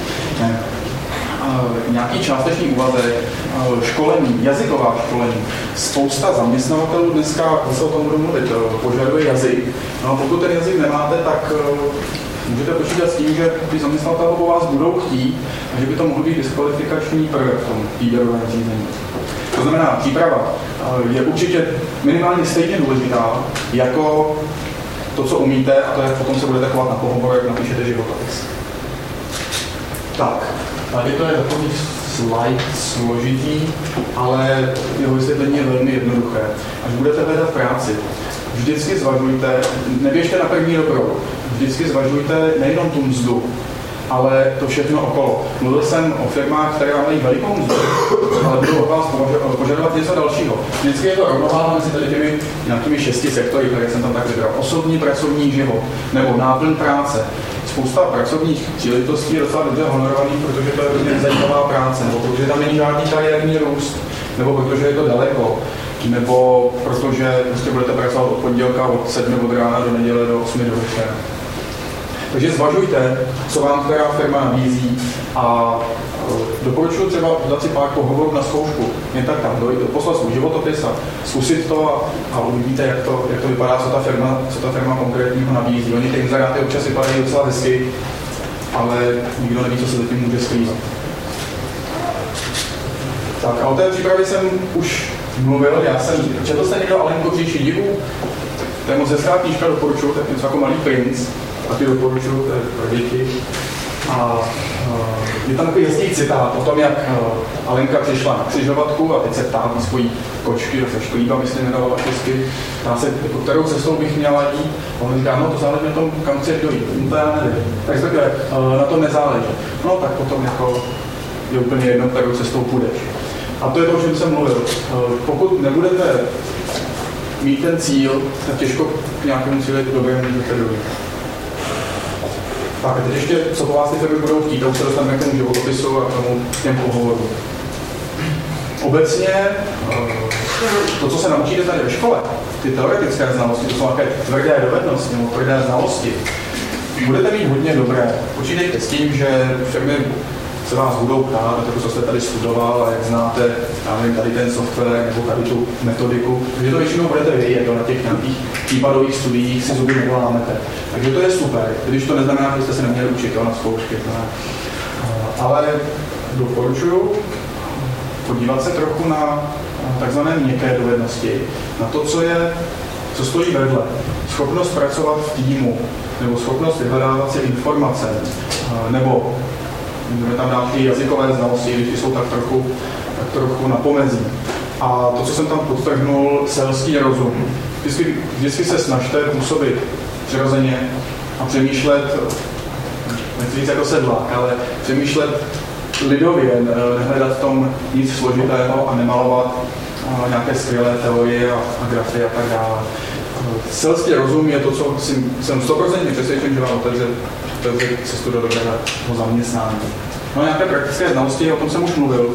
Nějaký částečný úvazek, školení, jazyková školení. Spousta zaměstnavatelů dneska, se o tom budu mluvit, požaduje jazyk. No a pokud ten jazyk nemáte, tak můžete počítat s tím, že ty zaměstnavatelé po vás budou chtít a že by to mohl být diskvalifikační prvek v tom výběrovém řízení. To znamená, příprava je určitě minimálně stejně důležitá jako to, co umíte, a to je, potom se budete chovat na pohovor, jak napíšete životopis. Tak, tady to je takový slide složitý, ale jeho vysvětlení je velmi jednoduché. Až budete hledat práci, vždycky zvažujte, neběžte na první dobrou, vždycky zvažujte nejenom tu mzdu, ale to všechno okolo. Mluvil jsem o firmách, které mají velikou mzdu, ale budou od vás požadovat něco dalšího. Vždycky je to rovnováha mezi tady těmi nějakými 6 sektory, které jsem tam tak vybral. Osobní, pracovní život, nebo náplň práce. Spousta pracovních příležitostí je docela dobře honorovaných, protože to je hodně nezajímavá práce, nebo protože tam není žádný kariérní růst, nebo protože je to daleko, nebo protože prostě budete pracovat od pondělka od 7 od rána do neděle do 8 do večera. Takže zvažujte, co vám která firma nabízí a doporučuji třeba dát si pár pohovorů na zkoušku. Jen tak tam dojít, poslat svůj životopis a zkusit to a uvidíte, jak to vypadá, co ta firma konkrétního nabízí. Oni ty inzeráty občas vypadají docela hezky, ale nikdo neví, co se zatím může skrývat. Tak a o té přípravě jsem už mluvil, četl jste někdo Alenku Říši divů? To je moc hezká knížka, doporučuji, to je něco jako Malý princ. Taky doporučuji, to je pro děti. A je tam takový hezký citát o tom, jak Alenka přišla na křižovatku a teď se ptá na svojí kočky, se Šklíba, myslím, jmenovala česky. Ptá se, kterou cestou bych měla jít. A on říká, no to záleží na tom, kam chceš dojít. No to já nevím. Tak takhle, na tom nezáleží. No tak potom jako je úplně jedno, kterou cestou půjdeš. A to je to, o čem jsem mluvil. Pokud nebudete mít ten cíl, tak těžko k nějakému cíli dobře můžete dojít. Tak a teď ještě, co po vás ty firmy budou chtít, a už se dostaneme k tomu životopisu a k tomu těm pohovoru. Obecně to, co se naučíte tady ve škole, ty teoretické znalosti, to jsou nějaké tvrdé dovednosti nebo tvrdé znalosti, budete mít hodně dobré. Počítejte s tím, že firmy se vás budou ptát, to, co jste tady studoval a jak znáte, já nevím, tady ten software nebo tady tu metodiku, takže to většinou budete vědět, na těch nějakých případových studiích si zuby nedolámete. Takže to je super, když to neznamená, že jste se neměli učit na zkoušky. Ale doporučuji podívat se trochu na takzvané měkké dovednosti, na to, co stojí vedle. Schopnost pracovat v týmu, nebo schopnost vyhledávat si informace, nebo můžeme tam dát i jazykové znalosti, když jsou tak trochu na pomezí. A to, co jsem tam podtrhnul, selský rozum. Vždycky se snažte působit přirozeně a přemýšlet, nechci říct jako sedlák, ale přemýšlet lidově, nehledat v tom nic složitého a nemalovat nějaké skvělé teorie a grafy a tak dále. Selský rozum je to, co jsem 100% přesvědčen, že vám otevře cestu do dobrého zaměstnání. No a nějaké praktické znalosti, o tom jsem už mluvil.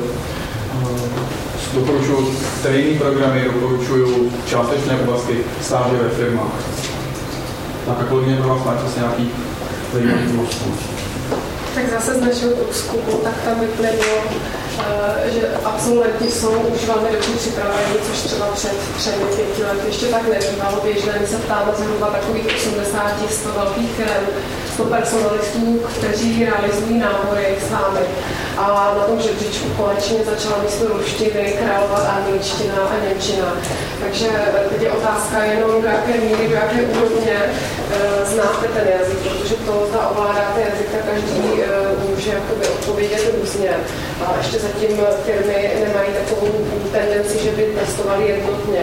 Doporučuji trénink programy, doporučuji částečné oblasti stáže ve firmách. Tak a kolegyně pro vás má čas nějaký zajímavý průzkum. Tak zase z našeho průzkumu, tak tam vyplynulo, že absolventi jsou už velmi dobře připraveni, což třeba před 3-5 lety ještě tak nebývalo běžné. My se ptáme zhruba takových 80-100 velkých firm, 100 personalistů, kteří realizují nábory s námi. A na tom žebříčku konečně začala místo ruštiny královat angličtina a němčina. Takže teď je otázka jenom, do jaké míry, do jaké úrovně znáte ten jazyk, protože to, zda ovládáte jazyk, tak každý může odpovědět různě. A ještě zatím firmy nemají takovou tendenci, že by testovali jednotně.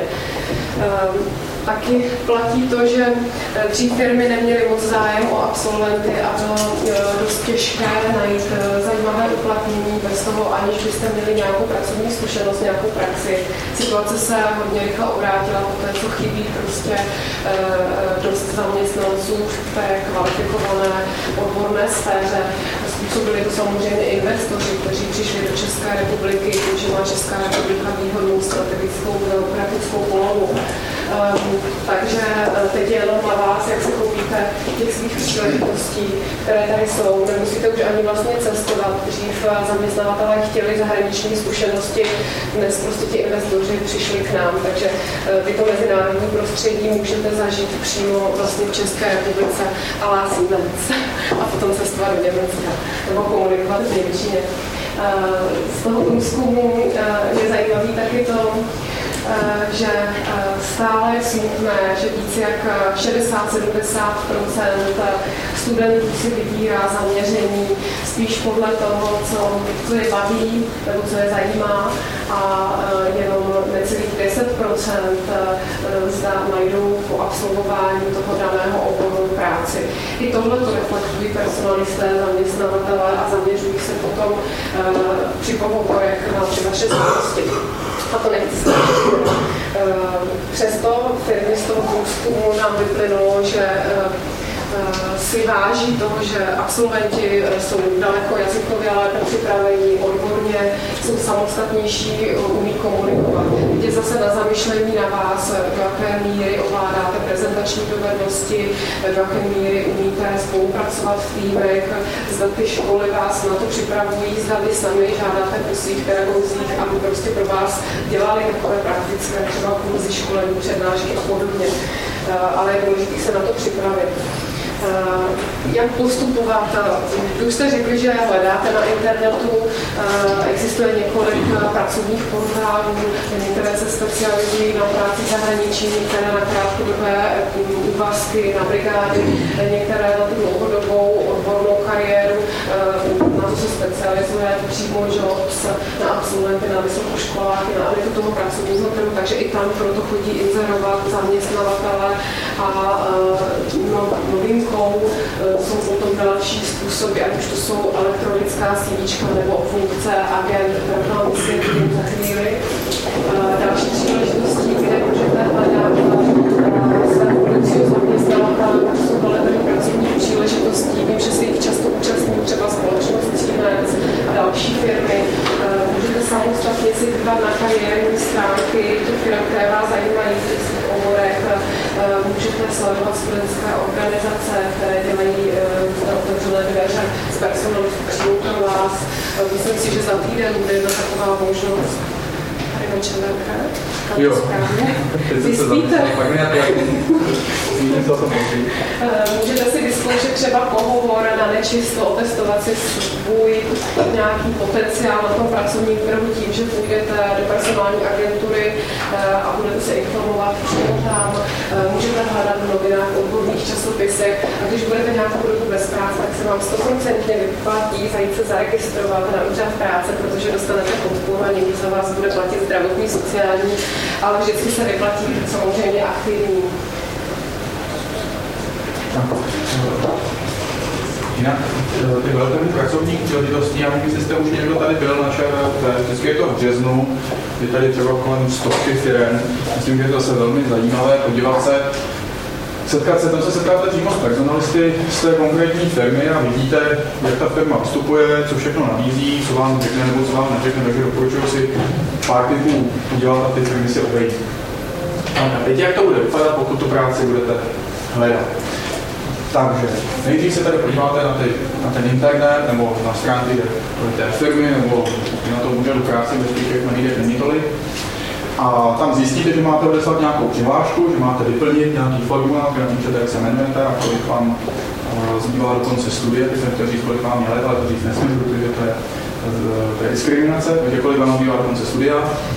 Taky platí to, že dřív firmy neměly moc zájem o absolventy a bylo dost těžké najít zajímavé uplatnění bez toho, aniž byste měli nějakou pracovní zkušenost, nějakou praxi. Situace se hodně rychle obrátila, poté co chybí prostě dost zaměstnanců v té kvalifikované odborné sféře. Způsobili to samozřejmě investoři, kteří přišli do České republiky, že má Česká republika výhodnou strategickou geografickou polohu. Takže teď je jenom na vás, jak se koupíte těch svých příležitostí, které tady jsou. Nemusíte už ani vlastně cestovat. Dřív zaměstnavatelé chtěli zahraniční zkušenosti, dnes prostě ti investoři přišli k nám. Takže vy to mezinárodní prostředí můžete zažít přímo vlastně v České republice a Siemens a potom cestovat do Německa nebo komunikovat v němčině. Z toho průzkumu je zajímavý taky to, že stále je smutné, že víc jak 60-70% studentů si vybírá zaměření spíš podle toho, co je baví nebo co je zajímá a jenom necelých 10% najdou po absolvování toho daného oboru práci. I tohle to reflektují personalisté, zaměstnavatelé a zaměřují se potom při pohovorech na ty vaše znalosti. A to nechci snažit. Přesto firmy z toho průzkumu nám vyplynulo, že si váží toho, že absolventi jsou daleko jazykově lépe připravení, odborně jsou samostatnější, umí komunikovat. Je zase na zamyšlení na vás, do jaké míry ovládáte prezentační dovednosti, do jaké míry umíte spolupracovat v týmech, zda ty školy vás na to připravují, zda vy sami žádáte po svých pedagogích, aby prostě pro vás dělali takové praktické třeba kurzy, školení, přednášky a podobně. Ale je důležité se na to připravit. Jak postupovat? Už jste řekli, že hledáte na internetu, existuje několik pracovních portálů, některé se specializují na práci zahraničí, některé na krátkodobé úvazky, na brigády, některé na tu dlouhodobou odbornou kariéru, na to se specializuje přímo jobs, na absolventy na vysokoškolách, na analytiku toho pracovního trhu, takže i tam proto chodí inzerovat zaměstnavatele a novinkou jsou potom další způsoby, ať už to jsou elektronická CVčka nebo funkce agent, reklamy si za chvíli. Další příležitostí, kde můžete hledat své budoucího zaměstnavatele, tak jsou velmi pracovních příležitostí. Vím, že se jich často účastní třeba společnost Siemens a další firmy. Můžete samostatně si dívat na kariérní stránky těch firm, které vás zajímají v těch oborech. Můžete sledovat studentské organizace, které dělají otevřené dveře z personalistů přímo pro vás. Myslím si, že za týden bude jedna taková možnost. Tady večerka. Jo. Vy spíte. Můžete si vyzkoušet třeba pohovor na nečisto, otestovat si svůj nějaký potenciál na tom pracovním trhu tím, že půjdete do personální agentury a budete se informovat přímo tam. Můžete hledat v novinách, odborných časopisech a když budete nějakou dobu bez práce, tak se vám 100% vyplatí zajít se zaregistrovat na úřad práce, protože dostanete podporu a někdo za vás bude platit zdravotní, sociální, ale vždycky se vyplatí samozřejmě aktivní. Jinak ty velké pracovní příležitosti, já nevím, jestli jste už někdo tady byl na ČVUT, vždycky je to v březnu, je tady třeba kolem 100 firem, myslím, že je to zase velmi zajímavé podívat se, tam se setkáte přímo s personalisty z té konkrétní firmy a vidíte, jak ta firma vstupuje, co všechno nabízí, co vám řekne nebo co vám neřekne, takže doporučuji si pár typů udělat a ty firmy si obejít. A teď jak to bude vypadat, pokud tu práci budete hledat. Takže nejdřív se tady podíváte na ten internet nebo na stránky té firmy nebo na tom úřadu práce, kde těch nabídek není tolik. A tam zjistíte, že máte odeslat nějakou přihlášku, že máte vyplnit nějaký formulář, kde napíšete, jak se jmenujete a kolik vám zbývá do konce studie, teď jsem chtěl říct, kolik vám je let, ale to říct nesmím, protože to je diskriminace, takže kolik vám zbývá do konce studia,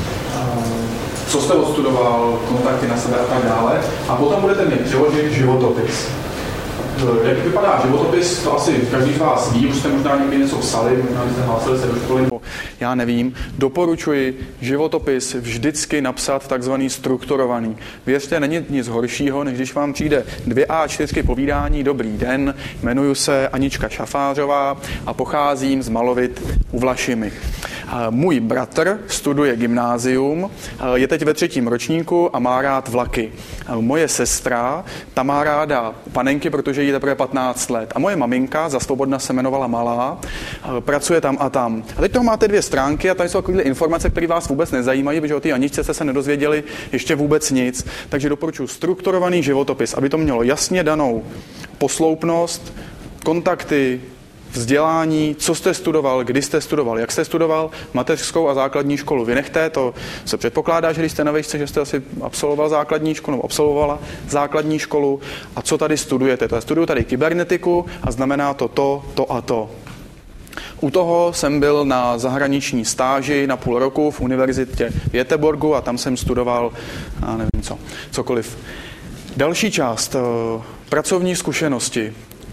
co jste odstudoval, kontakty na sebe a tak dále. A potom budete mít přiložit životopis. Jak vypadá životopis, to asi každý z vás ví, už jste možná někdy něco psali, možná jste hlásili se do školy. Já nevím, doporučuji životopis vždycky napsat takzvaný strukturovaný. Věřte, není nic horšího, než když vám přijde 2 A4 povídání, dobrý den, jmenuji se Anička Šafářová a pocházím z Malovit u Vlašimi. Můj bratr studuje gymnázium, je teď ve 3. ročníku a má rád vlaky. Moje sestra, ta má ráda panenky, protože jí teprve 15 let. A moje maminka, za Svobodna se jmenovala Malá, pracuje tam a tam. A teď toho máte 2 stránky a tady jsou takové informace, které vás vůbec nezajímají, protože o té Aničce jste se nedozvěděli ještě vůbec nic. Takže doporučuji strukturovaný životopis, aby to mělo jasně danou posloupnost, kontakty, vzdělání, co jste studoval, kdy jste studoval, jak jste studoval, mateřskou a základní školu vynechte, to se předpokládá, že když jste na výšce, že jste asi absolvoval základní školu nebo absolvovala základní školu a co tady studujete. To já studuju tady kybernetiku a znamená to a to. U toho jsem byl na zahraniční stáži na půl roku v univerzitě v Göteborgu a tam jsem studoval, já nevím cokoliv. Další část, pracovní zkušenosti.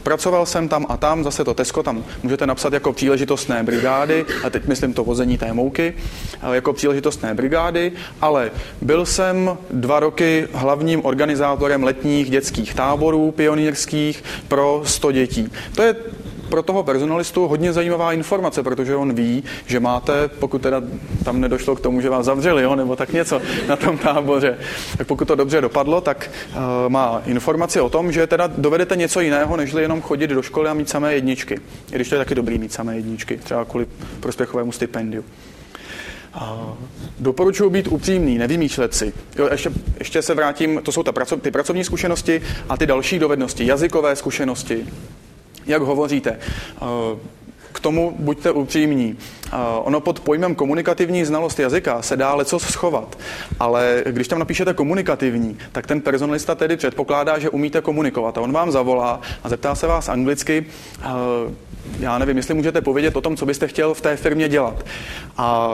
pracoval jsem tam a tam, zase to Tesco, tam můžete napsat jako příležitostné brigády, a teď myslím to vození té mouky, jako příležitostné brigády, ale byl jsem 2 roky hlavním organizátorem letních dětských táborů pionýrských pro 100 dětí. To je pro toho personalistu hodně zajímavá informace, protože on ví, že máte, pokud teda tam nedošlo k tomu, že vás zavřeli, jo, nebo tak něco na tom táboře, tak pokud to dobře dopadlo, tak má informaci o tom, že teda dovedete něco jiného, nežli jenom chodit do školy a mít samé jedničky. I když to je taky dobrý mít samé jedničky, třeba kvůli prospěchovému stipendiu. Doporučuji být upřímný, nevymýšlet si. Jo, ještě se vrátím, to jsou ty pracovní zkušenosti a ty další dovednosti, jazykové zkušenosti. Jak hovoříte? K tomu buďte upřímní. Ono pod pojmem komunikativní znalost jazyka se dá lecos schovat, ale když tam napíšete komunikativní, tak ten personalista tedy předpokládá, že umíte komunikovat a on vám zavolá a zeptá se vás anglicky, já nevím, jestli můžete povědět o tom, co byste chtěl v té firmě dělat. A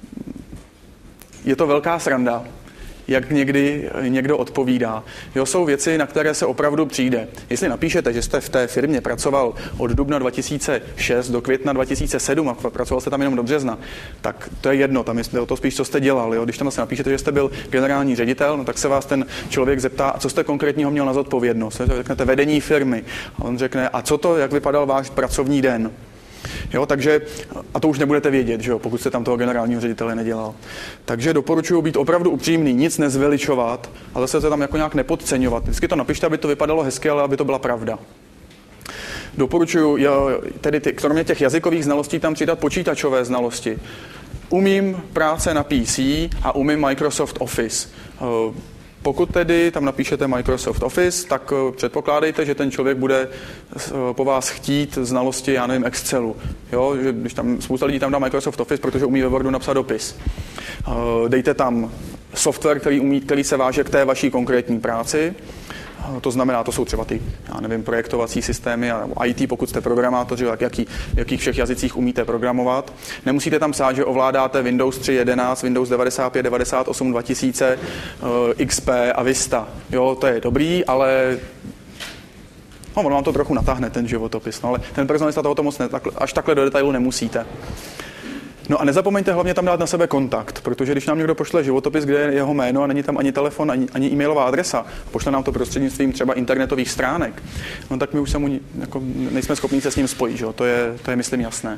je to velká sranda, jak někdy někdo odpovídá. Jo, jsou věci, na které se opravdu přijde. Jestli napíšete, že jste v té firmě pracoval od dubna 2006 do května 2007 a pracoval jste tam jenom do března, tak to je jedno, tam je to spíš, co jste dělal. Jo? Když tam se napíšete, že jste byl generální ředitel, no tak se vás ten člověk zeptá, co jste konkrétního měl na zodpovědnost. Řeknete vedení firmy. A on řekne, a co to, jak vypadal váš pracovní den? Jo, takže, a to už nebudete vědět, že jo, pokud jste tam toho generálního ředitele nedělal. Takže doporučuji být opravdu upřímný, nic nezveličovat, ale zase se tam jako nějak nepodceňovat. Vždycky to napište, aby to vypadalo hezky, ale aby to byla pravda. Doporučuji tedy kromě těch jazykových znalostí tam přidat počítačové znalosti. Umím práce na PC a umím Microsoft Office. Pokud tedy tam napíšete Microsoft Office, tak předpokládejte, že ten člověk bude po vás chtít znalosti, já nevím, Excelu. Jo, že když tam spousta lidí tam dá Microsoft Office, protože umí ve Wordu napsat dopis. Dejte tam software, který se váže k té vaší konkrétní práci. To znamená, to jsou třeba ty, já nevím, projektovací systémy a IT, pokud jste programátoři, v jakých všech jazycích umíte programovat. Nemusíte tam psát, že ovládáte Windows 3.11, Windows 95, 98, 2000, XP a Vista. Jo, to je dobrý, ale ono vám to trochu natáhne, ten životopis. No, ale ten personalista tohoto moc až takhle do detailu nemusíte. No a nezapomeňte hlavně tam dát na sebe kontakt, protože když nám někdo pošle životopis, kde je jeho jméno a není tam ani telefon, ani e-mailová adresa, a pošle nám to prostřednictvím třeba internetových stránek, no tak my už se mu jako nejsme schopni se s ním spojit, že? To je myslím jasné.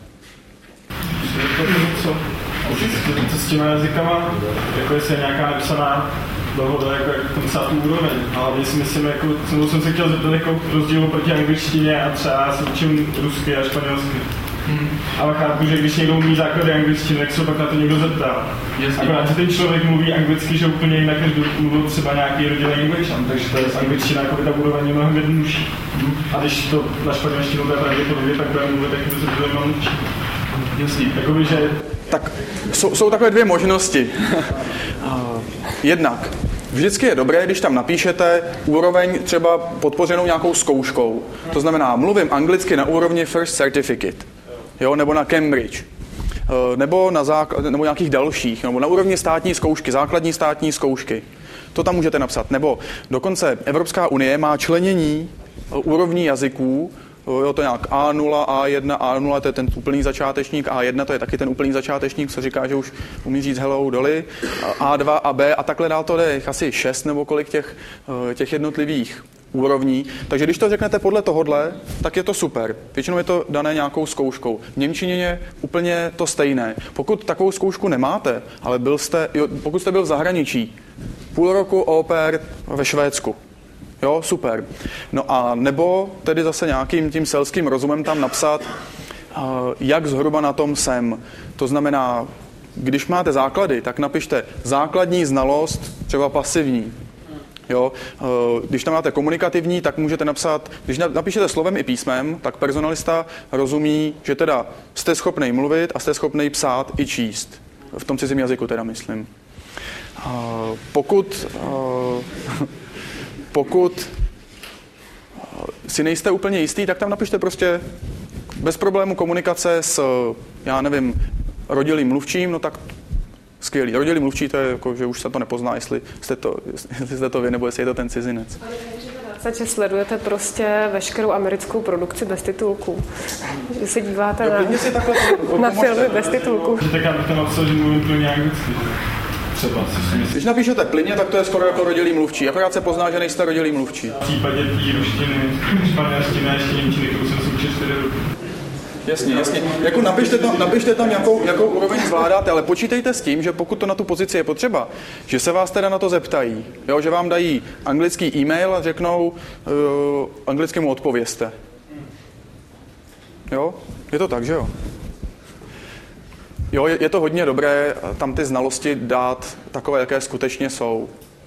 Co s těma jazykama, jako jestli je nějaká napsaná dohoda, jako psát tu úroveň, ale když si myslím, jako, jsem se chtěl zeptat jako rozdíl proti angličtině a třeba já se učím rusky a španělsky. Ale chápu, že když někdo umí základy angličtiny, tak se pak na to někdo zeptá. Akorát, že ten člověk mluví anglicky, že úplně jinak, než mluvil třeba nějaký rodilý Angličan, takže to je angličtina, jako by ta úroveň je mnohem jednodušší. A když to na španělštinu bude pravděpodobně, tak bude mluvit, tak to se bude jenom učit. Jasný. Jakoby, že... Tak jsou takové dvě možnosti. Jednak vždycky je dobré, když tam napíšete úroveň třeba podpořenou nějakou zkouškou. To znamená, mluvím anglicky na úrovni First Certificate, jo, nebo na Cambridge, nebo nebo nějakých dalších, nebo na úrovni státní zkoušky, základní státní zkoušky. To tam můžete napsat. Nebo dokonce Evropská unie má členění úrovní jazyků, jo, to nějak A0, A1, A0, to je ten úplný začátečník, A1, to je taky ten úplný začátečník, co říká, že už umí říct hello, doli, A2 a B a takhle dál to jde, asi 6 nebo kolik těch jednotlivých úrovní. Takže když to řeknete podle tohodle, tak je to super. Většinou je to dané nějakou zkouškou. V němčině je úplně to stejné. Pokud takovou zkoušku nemáte, ale pokud jste byl v zahraničí, půl roku au pair ve Švédsku, jo, super. No a nebo tedy zase nějakým tím selským rozumem tam napsat, jak zhruba na tom jsem. To znamená, když máte základy, tak napište základní znalost, třeba pasivní. Jo, když tam máte komunikativní, tak můžete napsat, když napíšete slovem i písmem, tak personalista rozumí, že teda jste schopný mluvit a jste schopný psát i číst. V tom cizím jazyku teda myslím. Pokud si nejste úplně jistý, tak tam napište prostě bez problému komunikace s, já nevím, rodilým mluvčím, no tak skvělý. Rodilý mluvčí, to je jako, že už se to nepozná, jestli jste to vy, nebo jestli je to ten cizinec. Ale takže teda představit, že sledujete prostě veškerou americkou produkci bez titulků. Že se díváte na filmy bez titulků. Tak já bych to napsal, že mluvím pro nějak vždycky. Třeba, když napíšete plynně, tak to je skoro jako rodilý mluvčí. Akorát se pozná, že nejste rodilý mluvčí. V případě té ruštiny, španělštiny a ještě němčiny, kterou jsem si učil 4 roky. Jasně. Jako napište tam jakou úroveň zvládáte, ale počítejte s tím, že pokud to na tu pozici je potřeba, že se vás teda na to zeptají, jo, že vám dají anglický e-mail a řeknou, anglicky mu odpovězte. Jo? Je to tak, že jo? Jo, je to hodně dobré tam ty znalosti dát takové, jaké skutečně jsou.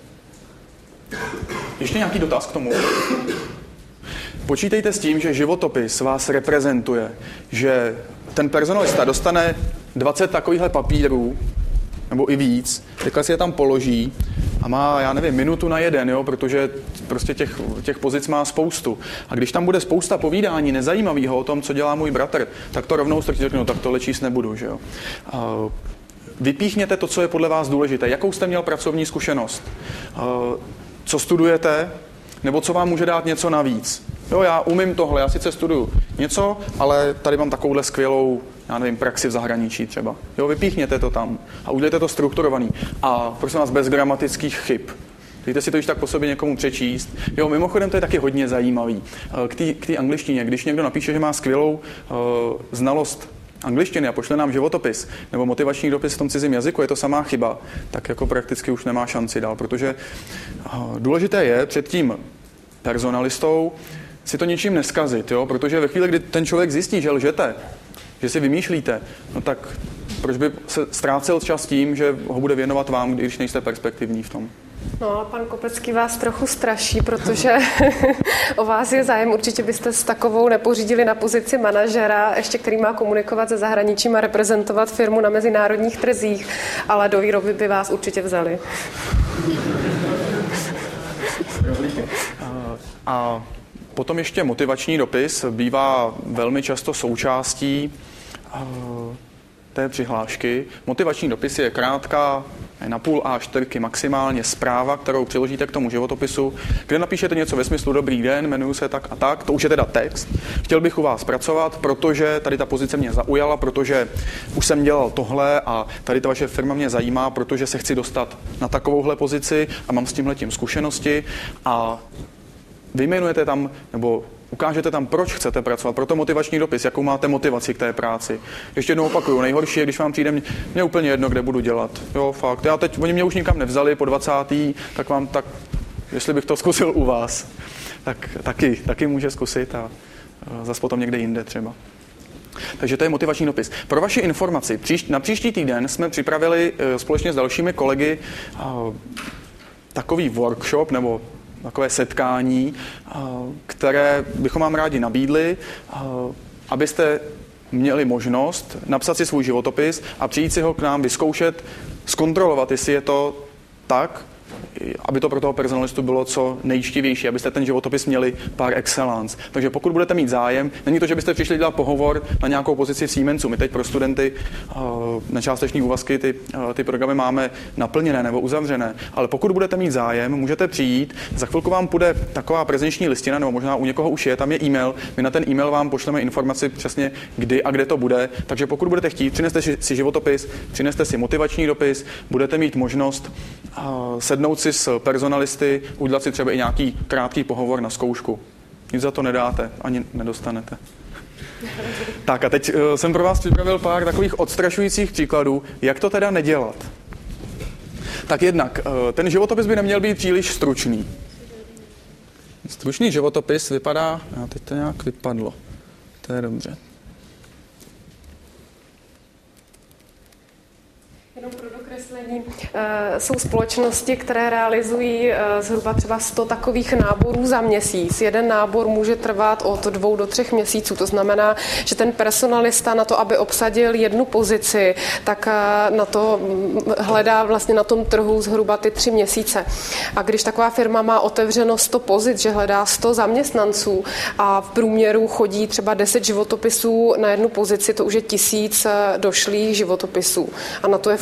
Ještě nějaký dotaz k tomu? Počítejte s tím, že životopis vás reprezentuje, že ten personalista dostane 20 takovýchhle papírů, nebo i víc, teďka si je tam položí a má, já nevím, minutu na jeden, jo, protože prostě těch pozic má spoustu. A když tam bude spousta povídání nezajímavého o tom, co dělá můj bratr, tak to rovnou strčí, řeknu, tak tohle číst nebudu, že jo. Vypíchněte to, co je podle vás důležité. Jakou jste měl pracovní zkušenost? Co studujete? Nebo co vám může dát něco navíc? Jo, já umím tohle, já sice studuju něco, ale tady mám takovouhle skvělou, já nevím, praxi v zahraničí třeba. Jo, vypíchněte to tam a udělejte to strukturovaný. A prosím vás, bez gramatických chyb. Dejte si to již tak po sobě někomu přečíst. Jo, mimochodem to je taky hodně zajímavý. K té angličtině, když někdo napíše, že má skvělou znalost angličtiny a pošle nám životopis nebo motivační dopis v tom cizím jazyku, je to samá chyba, tak jako prakticky už nemá šanci dál, protože důležité je před tím personalistou si to ničím neskazit, jo? Protože ve chvíli, kdy ten člověk zjistí, že lžete, že si vymýšlíte, no tak proč by se ztrácel čas tím, že ho bude věnovat vám, když nejste perspektivní v tom? No a pan Kopecký vás trochu straší, protože o vás je zájem. Určitě byste s takovou nepořídili na pozici manažera, ještě který má komunikovat se zahraničím a reprezentovat firmu na mezinárodních trzích, ale do výroby by vás určitě vzali. A potom ještě motivační dopis bývá velmi často součástí té přihlášky. Motivační dopis je krátká, na půl A4 maximálně zpráva, kterou přiložíte k tomu životopisu, kde napíšete něco ve smyslu dobrý den, jmenuji se tak a tak, to už je teda text. Chtěl bych u vás pracovat, protože tady ta pozice mě zaujala, protože už jsem dělal tohle a tady ta vaše firma mě zajímá, protože se chci dostat na takovouhle pozici a mám s tímhletím zkušenosti a vyjmenujete tam, nebo ukážete tam, proč chcete pracovat, proto motivační dopis, jakou máte motivaci k té práci. Ještě jednou opakuju, nejhorší je, když vám přijde, mě úplně jedno, kde budu dělat. Jo, fakt. Já teď, oni mě už nikam nevzali po 20. tak jestli bych to zkusil u vás, tak taky může zkusit a zase potom někde jinde třeba. Takže to je motivační dopis. Pro vaši informaci, na příští týden jsme připravili společně s dalšími kolegy takový workshop nebo takové setkání, které bychom vám rádi nabídli, abyste měli možnost napsat si svůj životopis a přijít si ho k nám vyzkoušet, zkontrolovat, jestli je to tak, aby to pro toho personalistu bylo co nejčtivější, abyste ten životopis měli par excellence. Takže pokud budete mít zájem, není to, že byste přišli dělat pohovor na nějakou pozici v Siemensu. My teď pro studenty na částečné úvazky ty programy máme naplněné nebo uzavřené, ale pokud budete mít zájem, můžete přijít, za chvilku vám půjde taková prezenční listina, nebo možná u někoho už je, tam je e-mail, my na ten e-mail vám pošleme informaci přesně kdy a kde to bude, takže pokud budete chtít, přineste si životopis, přineste si motivační dopis, budete mít možnost sednout si s personalisty, udělat si třeba i nějaký krátký pohovor na zkoušku. Nic za to nedáte, ani nedostanete. Tak a teď jsem pro vás připravil pár takových odstrašujících příkladů, jak to teda nedělat. Tak jednak, ten životopis by neměl být příliš stručný. Stručný životopis vypadá, a teď to nějak vypadlo. To je dobře. Jenom pro dokreslení. Jsou společnosti, které realizují zhruba třeba 100 takových náborů za měsíc. Jeden nábor může trvat od 2 do 3 měsíců. To znamená, že ten personalista na to, aby obsadil jednu pozici, tak na to hledá vlastně na tom trhu zhruba ty 3 měsíce. A když taková firma má otevřeno 100 pozic, že hledá 100 zaměstnanců a v průměru chodí třeba 10 životopisů na jednu pozici, to už je 1000 došlých životopisů. A na to je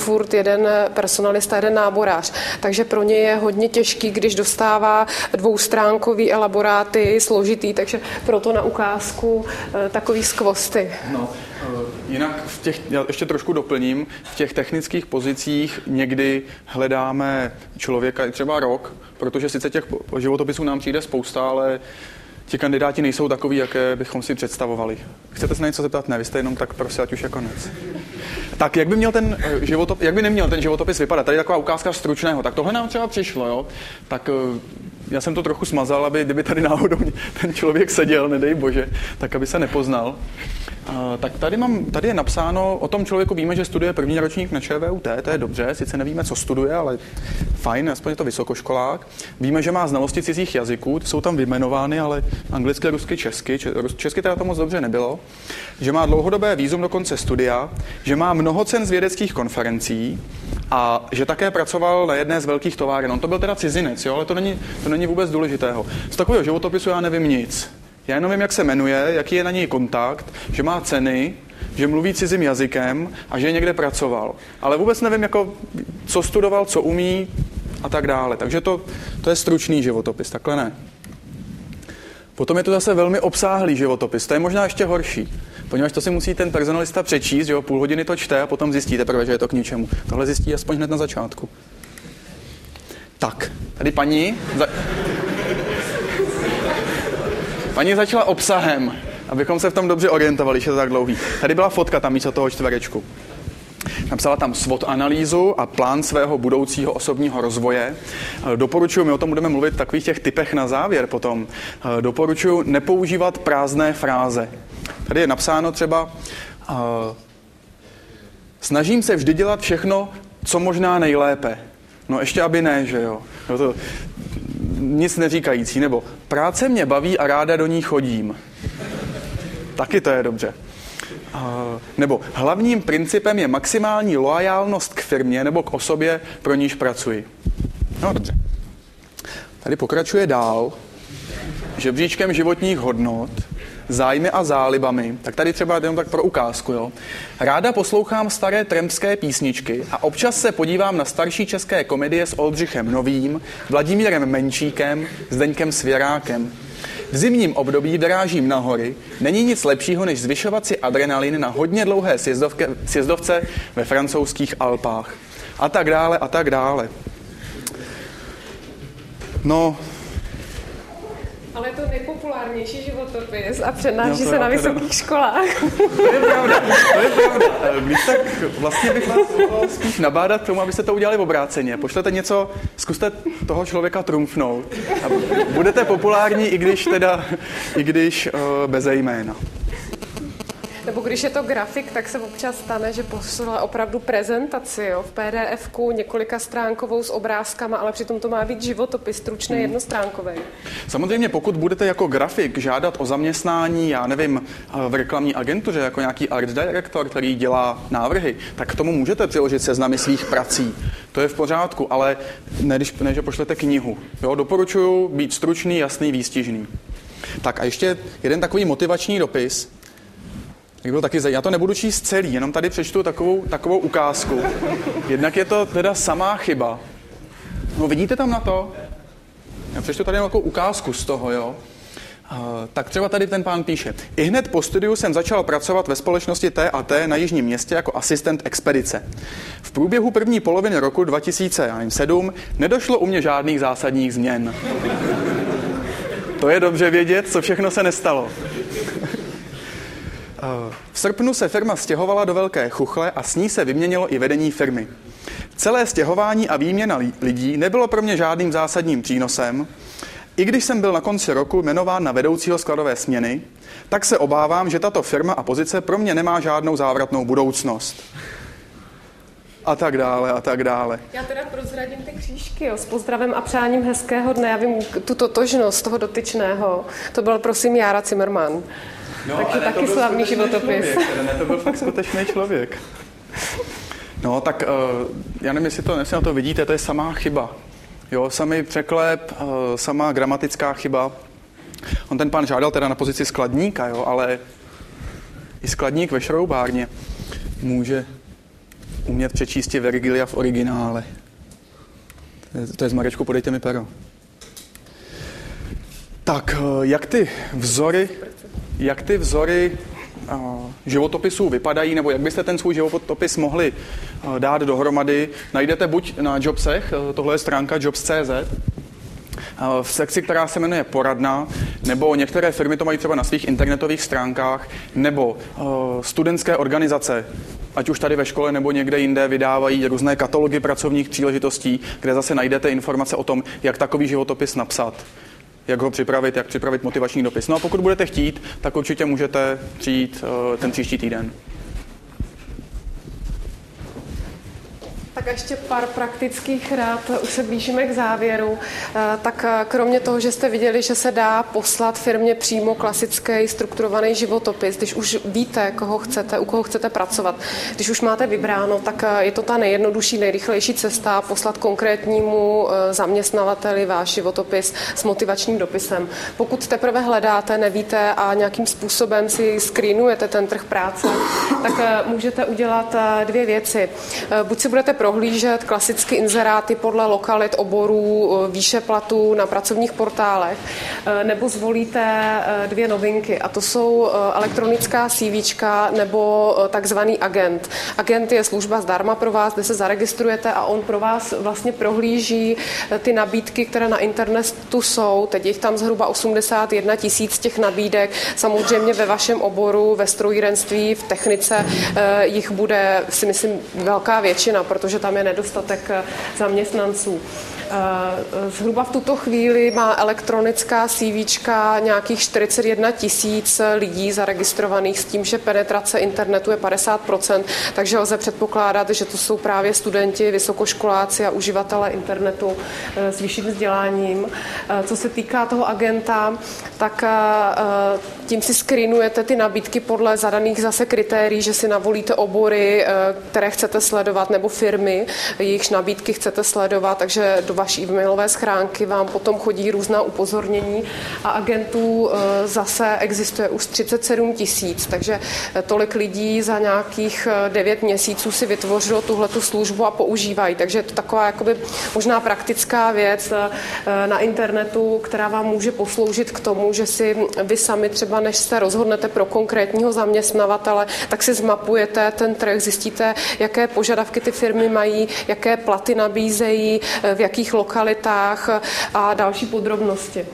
furt jeden personalista, jeden náborář. Takže pro ně je hodně těžký, když dostává dvoustránkový elaboráty, složitý, takže proto na ukázku takový skvosty. No, jinak já ještě trošku doplním, v těch technických pozicích někdy hledáme člověka třeba rok, protože sice těch životopisů nám přijde spousta, ale ti kandidáti nejsou takový, jaké bychom si představovali. Chcete se na něco zeptat? Ne, vy jste jenom tak prostě, ať už je konec. Tak, jak by neměl ten životopis vypadat? Tady je taková ukázka stručného. Tak tohle nám třeba přišlo, jo? Tak já jsem to trochu smazal, kdyby tady náhodou ten člověk seděl, nedej bože, tak aby se nepoznal. Tak tady je napsáno, o tom člověku víme, že studuje první ročník na ČVUT, to je dobře, sice nevíme, co studuje, ale fajn, aspoň je to vysokoškolák. Víme, že má znalosti cizích jazyků, ty jsou tam vyjmenovány, ale anglicky, rusky, česky. Česky teda to moc dobře nebylo. Že má dlouhodobé vízum do konce studia, že má mnoho cen z vědeckých konferencí a že také pracoval na jedné z velkých továren. On to byl teda cizinec, jo, ale to není vůbec důležitého. Z takového životopisu já nevím nic. Já jenom vím, jak se jmenuje, jaký je na něj kontakt, že má ceny, že mluví cizím jazykem a že někde pracoval. Ale vůbec nevím, co studoval, co umí a tak dále. Takže to je stručný životopis, takhle ne. Potom je to zase velmi obsáhlý životopis, to je možná ještě horší, poněvadž to si musí ten personalista přečíst, že jo, půl hodiny to čte a potom zjistí teprve, že je to k ničemu. Tohle zjistí aspoň hned na začátku. Tak, tady paní začala obsahem, abychom se v tom dobře orientovali, že je to tak dlouhý. Tady byla fotka tam místo toho čtverečku. Napsala tam SWOT analýzu a plán svého budoucího osobního rozvoje. Doporučuji, my o tom budeme mluvit v takových těch typech na závěr potom, doporučuji nepoužívat prázdné fráze. Tady je napsáno třeba snažím se vždy dělat všechno, co možná nejlépe. No ještě aby ne, že jo. No to nic neříkající. Nebo práce mě baví a ráda do ní chodím. Taky to je dobře. Nebo hlavním principem je maximální loajálnost k firmě nebo k osobě, pro níž pracuji. No dobře. Tady pokračuje dál. Žebříčkem životních hodnot, zájmy a zálibami. Tak tady třeba jenom tak pro ukázku. Jo. Ráda poslouchám staré trampské písničky a občas se podívám na starší české komedie s Oldřichem Novým, Vladimírem Menšíkem, Zdeňkem Svěrákem. V zimním období vyrážím na hory. Není nic lepšího, než zvyšovat si adrenalin na hodně dlouhé sjezdovce ve francouzských Alpách. A tak dále, a tak dále. No. Ale je to nejpopulárnější životopis a přednáší se na vysokých školách. To je pravda. Když tak vlastně bych vás mohl spíš nabádat k tomu, abyste to udělali obráceně. Pošlete něco, zkuste toho člověka trumfnout. A budete populární, i když beze jména. Nebo když je to grafik, tak se občas stane, že poslala opravdu prezentaci, jo, v PDF-ku několika stránkovou s obrázkama, ale přitom to má být životopis, stručný, jednostránkový. Samozřejmě, pokud budete jako grafik žádat o zaměstnání, já nevím, v reklamní agentuře, jako nějaký art director, který dělá návrhy, tak k tomu můžete přiložit seznamy svých prací. To je v pořádku, ale ne, že pošlete knihu. Jo, doporučuji být stručný, jasný, výstižný. Tak a ještě jeden takový motivační dopis. Já to nebudu číst celý, jenom tady přečtu takovou ukázku. Jednak je to teda samá chyba. No vidíte tam na to? Já přečtu tady takovou ukázku z toho, jo. Tak třeba tady ten pán píše. Ihned po studiu jsem začal pracovat ve společnosti T&T na Jižním Městě jako asistent expedice. V průběhu první poloviny roku 2007 nedošlo u mě žádných zásadních změn. To je dobře vědět, co všechno se nestalo. V srpnu se firma stěhovala do Velké Chuchle a s ní se vyměnilo i vedení firmy. Celé stěhování a výměna lidí nebylo pro mě žádným zásadním přínosem. I když jsem byl na konci roku jmenován na vedoucího skladové směny, tak se obávám, že tato firma a pozice pro mě nemá žádnou závratnou budoucnost. A tak dále, a tak dále. Já teda prozradím ty křížky, jo, s pozdravem a přáním hezkého dne. Já vím tu totožnost toho dotyčného. To byl prosím Jára Zimmermann. No, takže taky slavný životopis. To byl fakt skutečný člověk. No, tak já nevím, jestli na to vidíte, to je samá chyba. Jo, samý překlep, samá gramatická chyba. On ten pán žádal teda na pozici skladníka, jo, ale i skladník ve šroubárně může umět přečíst Vergilia v originále. To je z Marečku, podejte mi pero. Tak, jak ty vzory životopisů vypadají, nebo jak byste ten svůj životopis mohli dát dohromady, najdete buď na Jobsech, tohle je stránka jobs.cz, v sekci, která se jmenuje Poradna, nebo některé firmy to mají třeba na svých internetových stránkách, nebo studentské organizace, ať už tady ve škole nebo někde jinde, vydávají různé katalogy pracovních příležitostí, kde zase najdete informace o tom, jak takový životopis napsat, jak ho připravit, jak připravit motivační dopis. No a pokud budete chtít, tak určitě můžete přijít ten příští týden. Tak ještě pár praktických rád, už se blížíme k závěru. Tak kromě toho, že jste viděli, že se dá poslat firmě přímo klasický strukturovaný životopis, když už víte, u koho chcete pracovat, když už máte vybráno, tak je to ta nejjednodušší, nejrychlejší cesta poslat konkrétnímu zaměstnavateli váš životopis s motivačním dopisem. Pokud teprve hledáte, nevíte a nějakým způsobem si screenujete ten trh práce, tak můžete udělat dvě věci. Buď si budete prohlížet klasicky inzeráty podle lokalit, oborů, výše platů na pracovních portálech, nebo zvolíte dvě novinky, a to jsou elektronická CVčka nebo takzvaný agent. Agent je služba zdarma pro vás, kde se zaregistrujete a on pro vás vlastně prohlíží ty nabídky, které na internetu jsou. Teď je tam zhruba 81 000 těch nabídek. Samozřejmě ve vašem oboru, ve strojírenství, v technice jich bude, si myslím, velká většina, protože tam je nedostatek zaměstnanců. Zhruba v tuto chvíli má elektronická CVčka nějakých 41 000 lidí zaregistrovaných s tím, že penetrace internetu je 50%, takže lze předpokládat, že to jsou právě studenti, vysokoškoláci a uživatelé internetu s vyšším vzděláním. Co se týká toho agenta, tak tím si screenujete ty nabídky podle zadaných zase kritérií, že si navolíte obory, které chcete sledovat, nebo firmy, jejichž nabídky chcete sledovat, takže do vaší e-mailové schránky vám potom chodí různá upozornění a agentů zase existuje už 37 000, takže tolik lidí za nějakých 9 měsíců si vytvořilo tuhletu službu a používají, takže je to taková jakoby možná praktická věc na internetu, která vám může posloužit k tomu, že si vy sami třeba, než se rozhodnete pro konkrétního zaměstnavatele, tak si zmapujete ten trh, zjistíte, jaké požadavky ty firmy mají, jaké platy nabízejí, v jakých lokalitách a další podrobnosti.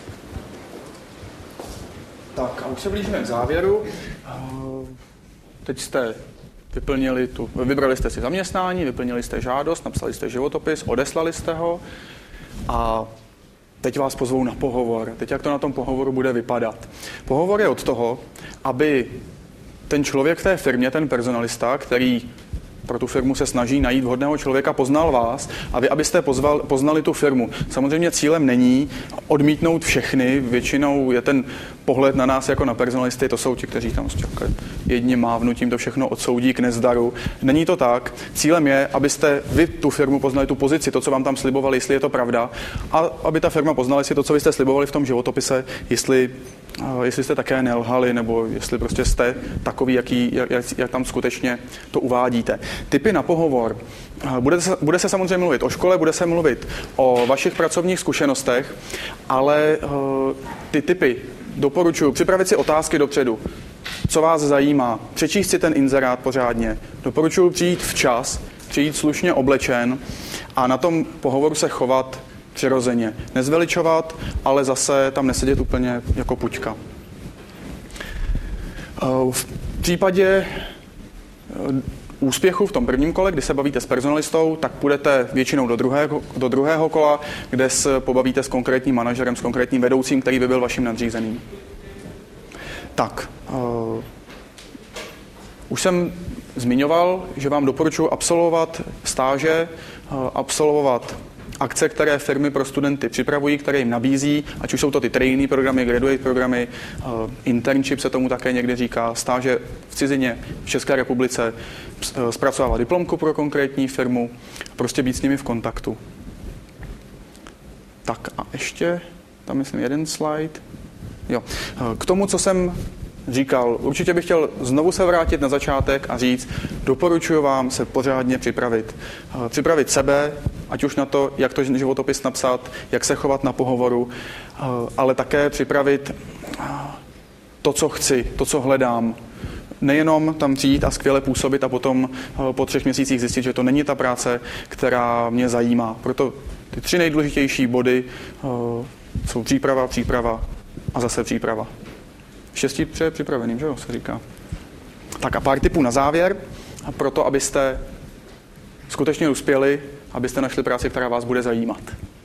Tak a už se blížíme k závěru. Teď jste vybrali jste si zaměstnání, vyplnili jste žádost, napsali jste životopis, odeslali jste ho a teď vás pozvou na pohovor. Teď jak to na tom pohovoru bude vypadat? Pohovor je od toho, aby ten člověk v té firmě, ten personalista, který pro tu firmu se snaží najít vhodného člověka, poznal vás a vy, abyste poznali tu firmu. Samozřejmě cílem není odmítnout všechny, většinou je ten pohled na nás jako na personalisty, to jsou ti, kteří tam jedním mávnutím to všechno odsoudí k nezdaru. Není to tak. Cílem je, abyste vy tu firmu poznali, tu pozici, to, co vám tam slibovali, jestli je to pravda, a aby ta firma poznala, jestli to, co vy jste slibovali v tom životopise, jestli jste také nelhali, nebo jestli prostě jste takový, jak tam skutečně to uvádíte. Tipy na pohovor. Bude se samozřejmě mluvit o škole, bude se mluvit o vašich pracovních zkušenostech, ale ty tipy doporučuji připravit si otázky dopředu. Co vás zajímá? Přečíst si ten inzerát pořádně. Doporučuji přijít včas, přijít slušně oblečen a na tom pohovoru se chovat přirozeně. Nezveličovat, ale zase tam nesedět úplně jako puťka. V případě úspěchu v tom prvním kole, kdy se bavíte s personalistou, tak půjdete většinou do druhého kola, kde se pobavíte s konkrétním manažerem, s konkrétním vedoucím, který by byl vaším nadřízeným. Tak, už jsem zmiňoval, že vám doporučuji absolvovat stáže, absolvovat akce, které firmy pro studenty připravují, které jim nabízí, ať už jsou to ty trainee programy, graduate programy, internship se tomu také někdy říká, stáže v cizině, v České republice, zpracovávat diplomku pro konkrétní firmu, prostě být s nimi v kontaktu. Tak a ještě, tam myslím jeden slide. Jo. K tomu, co jsem říkal, určitě bych chtěl znovu se vrátit na začátek a říct, doporučuji vám se pořádně připravit. Připravit sebe, ať už na to, jak to životopis napsat, jak se chovat na pohovoru, ale také připravit to, co chci, to, co hledám. Nejenom tam přijít a skvěle působit a potom po 3 měsících zjistit, že to není ta práce, která mě zajímá. Proto ty 3 nejdůležitější body jsou příprava a zase příprava. Štěstí přeje připraveným, že jo, se říká. Tak a pár tipů na závěr, proto abyste skutečně uspěli, abyste našli práci, která vás bude zajímat.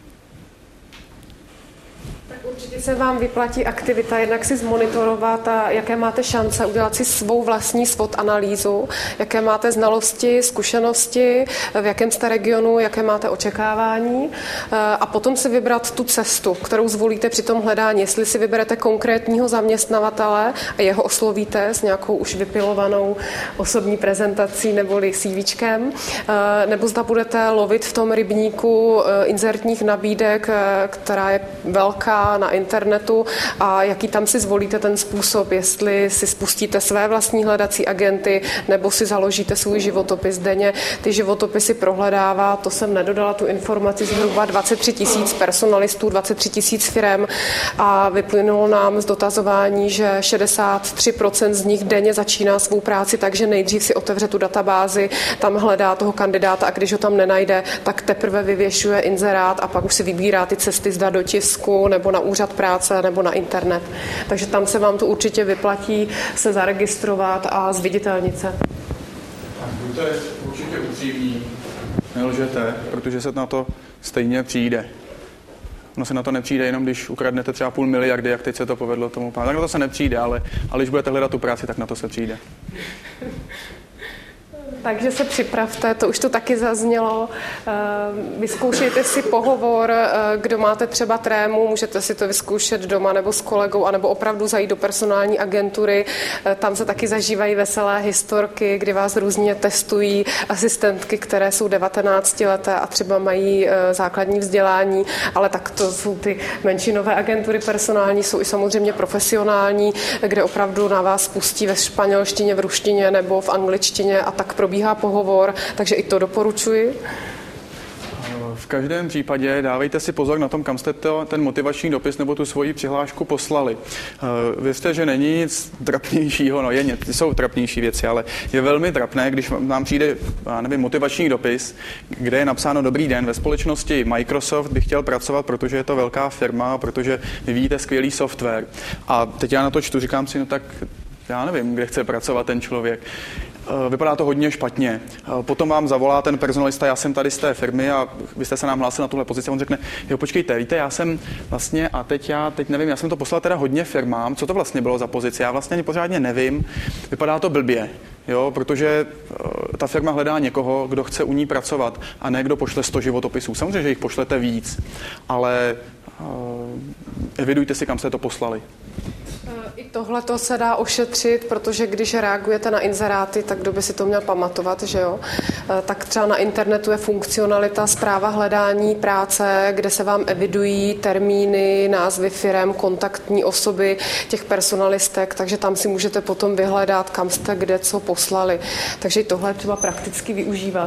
Určitě se vám vyplatí aktivita, jednak si zmonitorovat, jaké máte šance udělat si svou vlastní SWOT analýzu, jaké máte znalosti, zkušenosti, v jakém jste regionu, jaké máte očekávání a potom si vybrat tu cestu, kterou zvolíte při tom hledání. Jestli si vyberete konkrétního zaměstnavatele a jeho oslovíte s nějakou už vypilovanou osobní prezentací neboli CVčkem, nebo zda budete lovit v tom rybníku inzertních nabídek, která je velká na internetu a jaký tam si zvolíte ten způsob, jestli si spustíte své vlastní hledací agenty nebo si založíte svůj životopis denně. Ty životopisy prohledává, to jsem nedodala tu informaci, zhruba 23 000 personalistů, 23 000 firem a vyplynulo nám z dotazování, že 63% z nich denně začíná svou práci, takže nejdřív si otevře tu databázi, tam hledá toho kandidáta a když ho tam nenajde, tak teprve vyvěšuje inzerát a pak už si vybírá ty cesty zda do tisku nebo na úřad práce nebo na internet. Takže tam se vám to určitě vyplatí se zaregistrovat a zviditelnit se. Buďte určitě upřímní, nelžete, protože se na to stejně přijde. Ono se na to nepřijde jenom, když ukradnete třeba 500 miliardy, jak teď se to povedlo tomu pánu. Tak na to se nepřijde, ale když budete hledat tu práci, tak na to se přijde. Takže se připravte, to už to taky zaznělo. Vyzkoušejte si pohovor, kdo máte třeba trému, můžete si to vyzkoušet doma nebo s kolegou, anebo opravdu zajít do personální agentury. Tam se taky zažívají veselé historky, kdy vás různě testují asistentky, které jsou 19leté a třeba mají základní vzdělání, ale tak to jsou ty menšinové agentury personální, jsou i samozřejmě profesionální, kde opravdu na vás pustí ve španělštině, v ruštině nebo v angličtině a tak probíhá pohovor, takže i to doporučuji. V každém případě dávejte si pozor na tom, kam jste ten motivační dopis nebo tu svoji přihlášku poslali. Věřte, že není nic trapnějšího, jsou trapnější věci, ale je velmi trapné, když nám přijde, motivační dopis, kde je napsáno dobrý den, ve společnosti Microsoft bych chtěl pracovat, protože je to velká firma, protože vyvíjíte skvělý software. A teď já na to čtu, říkám si, tak já nevím, kde chce pracovat ten člověk. Vypadá to hodně špatně. Potom vám zavolá ten personalista, já jsem tady z té firmy a vy jste se nám hlásil na tuhle pozici. On řekne, jo, počkejte, víte, já jsem vlastně, a teď nevím, já jsem to poslal teda hodně firmám, co to vlastně bylo za pozici, já vlastně ani pořádně nevím, vypadá to blbě, jo, protože ta firma hledá někoho, kdo chce u ní pracovat a ne kdo pošle 100 životopisů. Samozřejmě, že jich pošlete víc, ale evidujte si, kam jste to poslali. I tohle to se dá ošetřit, protože když reagujete na inzeráty, tak kdo by si to měl pamatovat, že jo? Tak třeba na internetu je funkcionalita zpráva hledání práce, kde se vám evidují termíny, názvy firem, kontaktní osoby těch personalistek, takže tam si můžete potom vyhledat, kam jste kde co poslali. Takže i tohle je třeba prakticky využívat.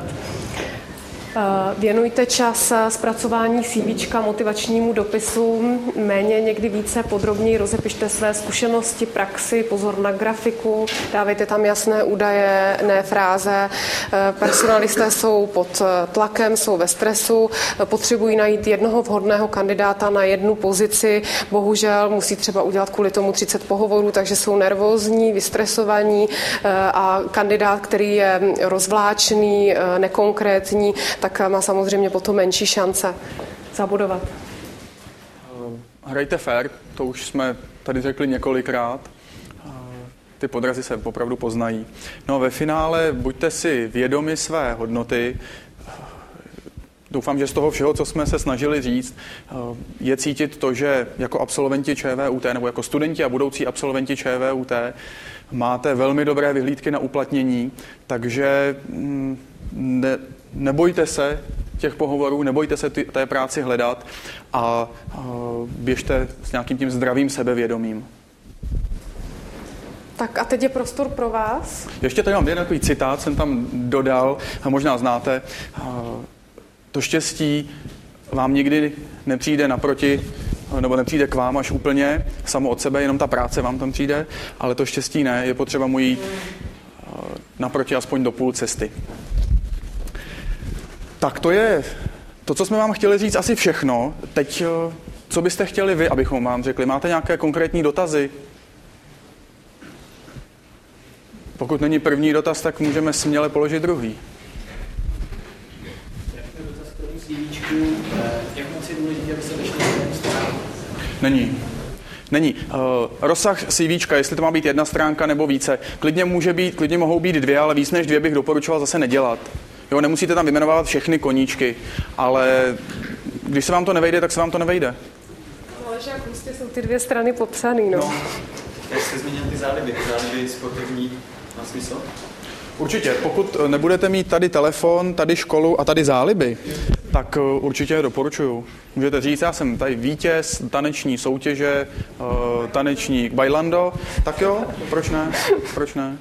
Věnujte čas zpracování CVčka, motivačnímu dopisu, méně, někdy více, podrobněji rozepište své zkušenosti, praxi, pozor na grafiku, dávejte tam jasné údaje, ne fráze. Personalisté jsou pod tlakem, jsou ve stresu, potřebují najít jednoho vhodného kandidáta na jednu pozici, bohužel musí třeba udělat kvůli tomu 30 pohovorů, takže jsou nervózní, vystresovaní a kandidát, který je rozvláčný, nekonkrétní, tak má samozřejmě potom menší šance zabudovat. Hrajte fair, to už jsme tady řekli několikrát. Ty podrazy se opravdu poznají. No ve finále buďte si vědomi své hodnoty. Doufám, že z toho všeho, co jsme se snažili říct, je cítit to, že jako absolventi ČVUT nebo jako studenti a budoucí absolventi ČVUT máte velmi dobré vyhlídky na uplatnění, takže nebojte se těch pohovorů, nebojte se té práci hledat a běžte s nějakým tím zdravým sebevědomím. Tak a teď je prostor pro vás. Ještě tady mám jeden takový citát, jsem tam dodal, a možná znáte. To štěstí vám nikdy nepřijde naproti, nebo nepřijde k vám až úplně samo od sebe, jenom ta práce vám tam přijde, ale to štěstí ne, je potřeba mu jít naproti aspoň do půl cesty. Tak to je to, co jsme vám chtěli říct, asi všechno. Teď, co byste chtěli vy, abychom vám řekli? Máte nějaké konkrétní dotazy? Pokud není první dotaz, tak můžeme směle položit druhý. Jak je dotaz k tomu CVčku, jak moc je důležité, aby se vešlo na jednu stránku? Není. Rozsah CVčka, jestli to má být jedna stránka nebo více, klidně mohou být dvě, ale víc než dvě bych doporučoval zase nedělat. Jo, nemusíte tam vyjmenovat všechny koníčky, ale když se vám to nevejde, tak se vám to nevejde. Ale že jak prostě jsou ty dvě strany popsaný, no. Jak jste zmínil ty záliby sportovní, má smysl? Určitě, pokud nebudete mít tady telefon, tady školu a tady záliby, tak určitě doporučuju. Můžete říct, já jsem tady vítěz taneční soutěže, tanečník bailando, tak jo, proč ne?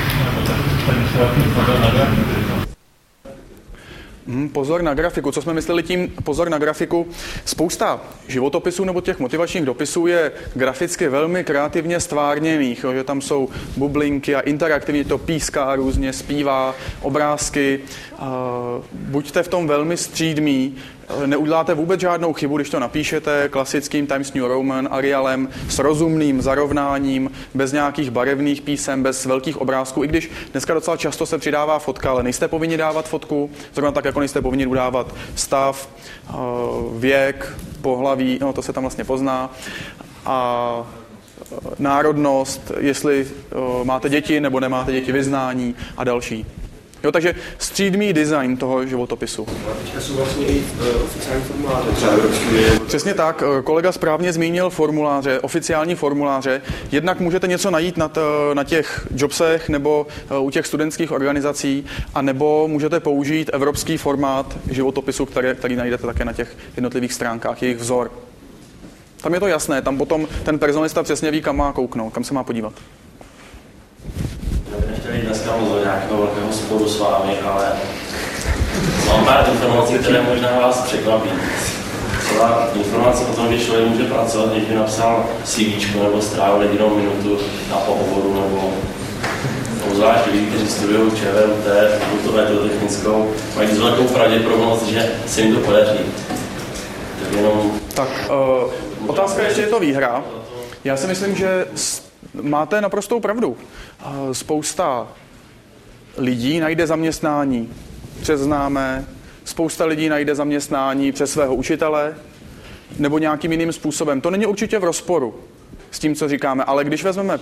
Pozor na grafiku. Co jsme mysleli tím pozor na grafiku? Spousta životopisů nebo těch motivačních dopisů je graficky velmi kreativně stvárněných, že tam jsou bublinky a interaktivně to píská, různě zpívá, obrázky. Buďte v tom velmi střídmí, neuděláte vůbec žádnou chybu, když to napíšete klasickým Times New Roman, Arialem, s rozumným zarovnáním, bez nějakých barevných písem, bez velkých obrázků, i když dneska docela často se přidává fotka, ale nejste povinni dávat fotku, zrovna tak, jako nejste povinni udávat stav, věk, pohlaví, no to se tam vlastně pozná, a národnost, jestli máte děti nebo nemáte děti, vyznání a další. Jo, takže střídmý design toho životopisu. Teďka jsou vlastně i oficiální formuláře, třeba Evropské. Přesně tak, kolega správně zmínil formuláře, oficiální formuláře. Jednak můžete něco najít na těch jobsech nebo u těch studentských organizací, a nebo můžete použít evropský formát životopisu, který najdete také na těch jednotlivých stránkách, jejich vzor. Tam je to jasné, tam potom ten personalista přesně ví, kam má kouknout, kam se má podívat. Nechtěli dneska moc do nějakého velkého sporu s vámi, ale mám pár informací, které možná vás překvapí. Třeba informace o tom, že člověk může pracovat, když by napsal CVčko nebo strávil jedinou minutu na pohovoru, nebo obzvlášť lidi, kteří studují ČVUT, fakultu technickou, mají s velkou pravděpodobnost, že se jim to podaří. Tak jenom... Tak, otázka ještě je to výhra. Já si myslím, že máte naprostou pravdu. Spousta lidí najde zaměstnání přes známé, spousta lidí najde zaměstnání přes svého učitele nebo nějakým jiným způsobem. To není určitě v rozporu s tím, co říkáme, ale když vezmeme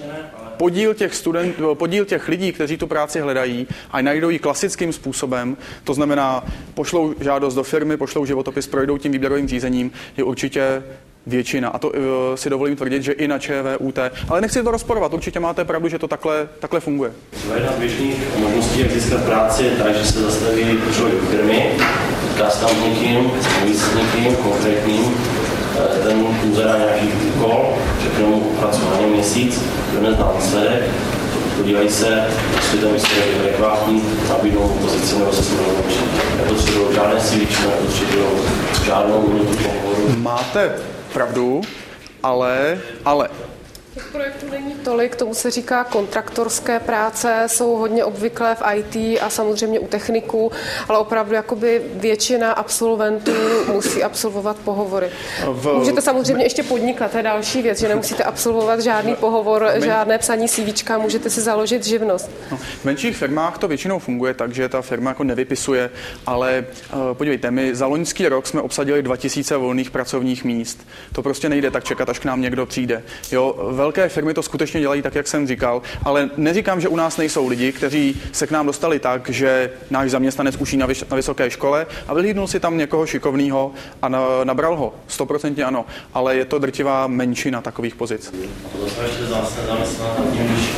podíl těch lidí, kteří tu práci hledají a najdou ji klasickým způsobem, to znamená, pošlou žádost do firmy, pošlou životopis, projdou tím výběrovým řízením, je určitě většina. A to si dovolím tvrdit, že i na ČVUT. Ale nechci to rozporovat, určitě máte pravdu, že to takhle funguje. Jedna z běžných možností, jak získat práci, je tak, že se zastaví člověk do firmy, potká se tam s někým, mluví s někým konkrétním, ten mu zadá nějaký úkol, řekne mu pracování měsíc, kdo nezná výsledek, podívají se, jestli ten výsledek je adekvátní, nabídnou pozici nebo se s ním rozloučí. Nepotřebují žádné CVčko, nepotřebují žádnou minutu pohovoru. Máte pravdu, ale... Těch projektů není tolik, tomu se říká kontraktorské práce, jsou hodně obvyklé v IT a samozřejmě u techniků, ale opravdu jakoby většina absolventů musí absolvovat pohovory. Můžete samozřejmě ještě podnikat, to je další věc, že nemusíte absolvovat žádný pohovor, žádné psaní CVčka, můžete si založit živnost. V menších firmách to většinou funguje tak, že ta firma jako nevypisuje, ale podívejte, my za loňský rok jsme obsadili 2000 volných pracovních míst. To prostě nejde tak čekat, až k nám někdo přijde. Jo, velké firmy to skutečně dělají tak, jak jsem říkal, ale neříkám, že u nás nejsou lidi, kteří se k nám dostali tak, že náš zaměstnanec učí na vysoké škole a vyhlídnul si tam někoho šikovného a nabral ho. 100% ano, ale je to drtivá menšina takových pozic. To se ještě zase zamyslet nad tím, když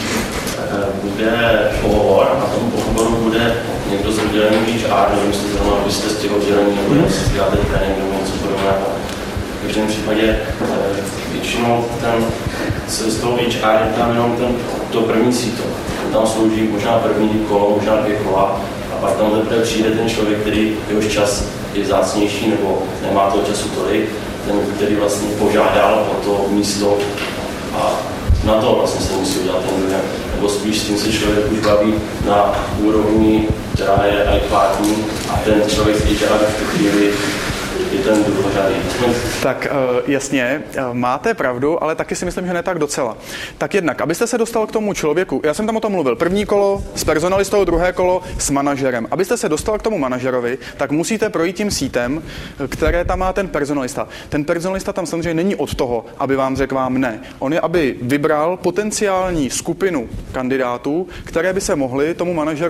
bude pohovor a tomu pohovoru bude někdo z oddělení HR, nevím, jestli zrovna byste z těch oddělení nebo jestli děláte trénink nebo něco podobného. V každém případě většinou ten z toho HR je tam jenom to první síto. Tam slouží možná první kolo, možná 2 kola a pak tam teprve přijde ten člověk, který jehož čas je vzácnější nebo nemá toho času tolik, ten, který vlastně požádal o to místo a na to vlastně se musí udělat ten dojem. Nebo spíš s tím se člověk už baví na úrovni, která je adekvátní a ten člověk si dělá v tu chvíli je ten druhořadý. Tak jasně, máte pravdu, ale taky si myslím, že ne tak docela. Tak jednak, abyste se dostal k tomu člověku, já jsem tam o tom mluvil, první kolo s personalistou, druhé kolo s manažerem. Abyste se dostal k tomu manažerovi, tak musíte projít tím sítem, které tam má ten personalista. Ten personalista tam samozřejmě není od toho, aby vám řekl vám ne. On je, aby vybral potenciální skupinu kandidátů, kteří by se mohli tomu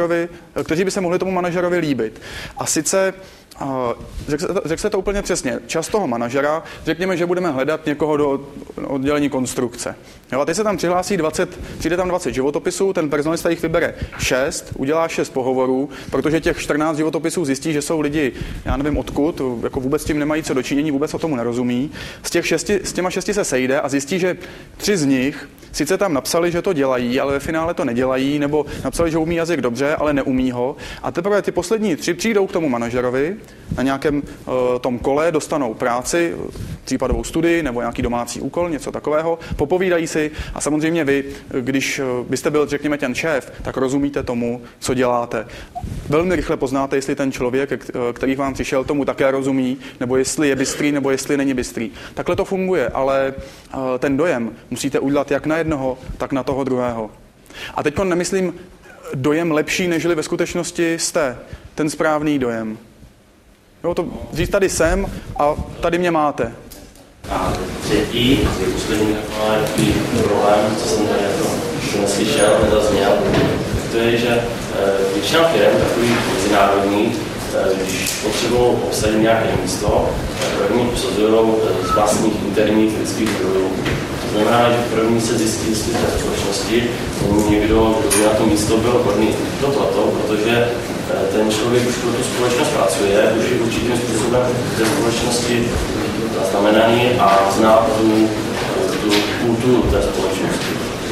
manažerovi líbit. A sice řekl se to úplně přesně. Čas toho manažera, řekněme, že budeme hledat někoho do oddělení konstrukce. Jo, a teď se tam přijde tam 20 životopisů, ten personalista jich vybere 6, udělá 6 pohovorů, protože těch 14 životopisů zjistí, že jsou lidi, já nevím odkud, jako vůbec s tím nemají co dočinění, vůbec o tomu nerozumí. S těma 6 se sejde a zjistí, že 3 z nich sice tam napsali, že to dělají, ale ve finále to nedělají, nebo napsali, že umí jazyk dobře, ale neumí ho. A teprve ty poslední 3 přijdou k tomu manažerovi, na nějakém tom kole dostanou práci, případovou studii nebo nějaký domácí úkol, něco takového, popovídají si a samozřejmě vy, když byste byl, řekněme, ten šéf, tak rozumíte tomu, co děláte. Velmi rychle poznáte, jestli ten člověk, který vám přišel, tomu také rozumí, nebo jestli je bystrý, nebo jestli není bystrý. Takhle to funguje, ale ten dojem musíte udělat jak na jednoho, tak na toho druhého. A teď nemyslím dojem lepší, nežli ve skutečnosti jste. Ten správný dojem. Jo, to říct, tady jsem a tady mě máte. A třetí, poslední takový problém, co jsem tady ještě neslyšel, nezazněl, to je, že většina firm, takových mezinárodních, když potřebují obsadit nějaké místo, tak první obsazují z vlastních interních lidských zdrojů. To znamená, že první se zjistí, jestli v té společnosti někdo, kdo by na to místo byl hodný to proto, protože ten člověk už pro tu společnost pracuje, už je určitým způsobem v té společnosti zaznamenaný a zná tu kulturu té společnosti.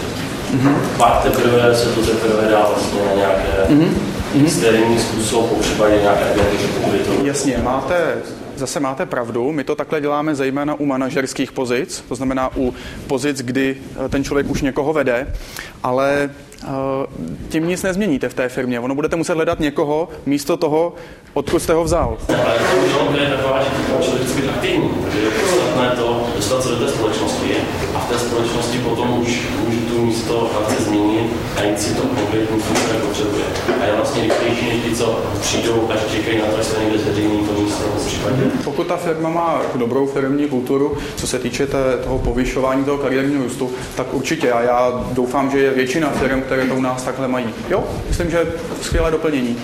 Pak teprve se to dá vlastně na nějaké externí způsob, po případě nějaké agenty, že to. Jasně, máte pravdu, my to takhle děláme zejména u manažerských pozic, to znamená u pozic, kdy ten člověk už někoho vede, ale tím nic nezměníte v té firmě. Ono budete muset hledat někoho místo toho, odkud jste ho vzal. Ale to je taková, že člověk chce být aktivní, takže je podstatné to dostat se do té společnosti a v té společnosti potom už můžu tu místo chce změnit a jít si to konkrétní funkce nepotřebuje. A je vlastně rychlejší než ty, co přijdou a čekají na to, že se někde zveřejní to místo v případě. Pokud ta firma má dobrou firmní kulturu, co se týče toho povyšování toho kariérního růstu, tak určitě. A já doufám, že je většina firm, které to u nás takhle mají. Jo, myslím, že skvělé doplnění.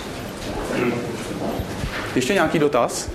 Ještě nějaký dotaz?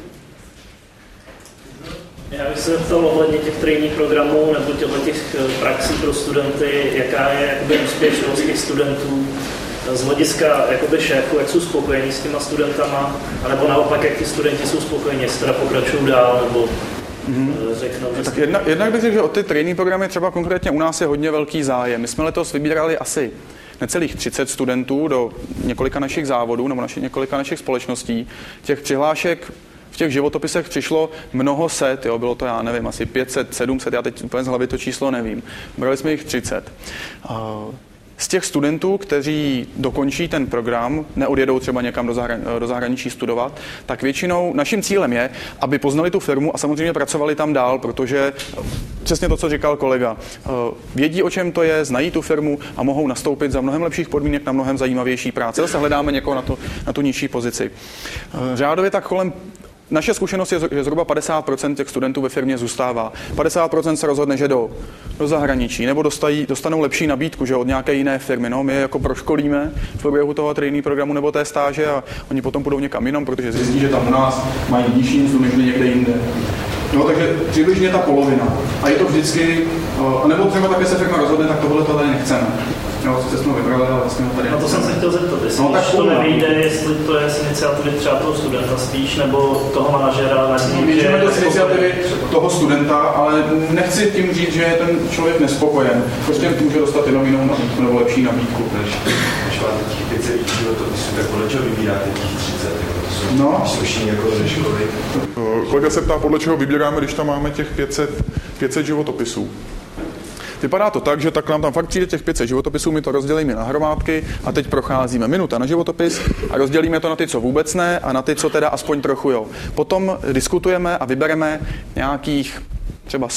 Já bych se zeptal ohledně těch trénink programů nebo těch praxí pro studenty, jaká je úspěšnost těch studentů z hlediska šéfů, jak jsou spokojení s těma studentama, anebo naopak, jak ti studenti jsou spokojení, jestli teda pokračují dál, nebo řeknou, že... Tak jednak bych řekl, že o ty trénink programy třeba konkrétně u nás je hodně velký zájem. My jsme letos vybírali asi necelých 30 studentů do několika našich závodů nebo několika našich společností. Těch přihlášek v těch životopisech přišlo mnoho set, jo, bylo to, já nevím, asi 500, 700, já teď úplně z hlavy to číslo nevím. Brali jsme jich 30. Z těch studentů, kteří dokončí ten program, neodjedou třeba někam do zahraničí studovat, tak většinou naším cílem je, aby poznali tu firmu a samozřejmě pracovali tam dál, protože přesně to, co říkal kolega, vědí, o čem to je, znají tu firmu a mohou nastoupit za mnohem lepších podmínek na mnohem zajímavější práci. Zase hledáme někoho na tu nižší pozici. Řádově tak naše zkušenost je, že zhruba 50% těch studentů ve firmě zůstává. 50% se rozhodne, že do zahraničí, nebo dostanou lepší nabídku, že od nějaké jiné firmy. No, my je jako proškolíme v průběhu toho tréninkového programu nebo té stáže a oni potom půjdou někam jinam, protože zjistí, že tam u nás mají nižší mzdu než někde jinde. No, takže přibližně ta polovina. A je to vždycky, nebo třeba také se firma rozhodne, tak tohle tady nechceme. Jo, co jsme vybrali, ale vlastně tady... No to jsem se chtěl zeptat, jestli no, to nevyjde, jestli to je z iniciativy třeba toho studenta spíš, nebo toho manažera, Můžeme to z iniciativy toho studenta, ale nechci tím říct, že je ten člověk nespokojen. Prostě může dostat jenom jinou nabídku nebo lepší nabídku. Když máte těch 500 životopisů, tak podle čeho vybíráte těch 30? No. Slušní jako ze školy. Kolega se ptá, podle čeho vybíráme, když tam máme těch 500 životopisů. Vypadá to tak, že tak nám tam fakt přijde těch 500 životopisů, my to rozdělíme na hromádky a teď procházíme minuta na životopis a rozdělíme to na ty, co vůbec ne a na ty, co teda aspoň trochu jo. Potom diskutujeme a vybereme nějakých třeba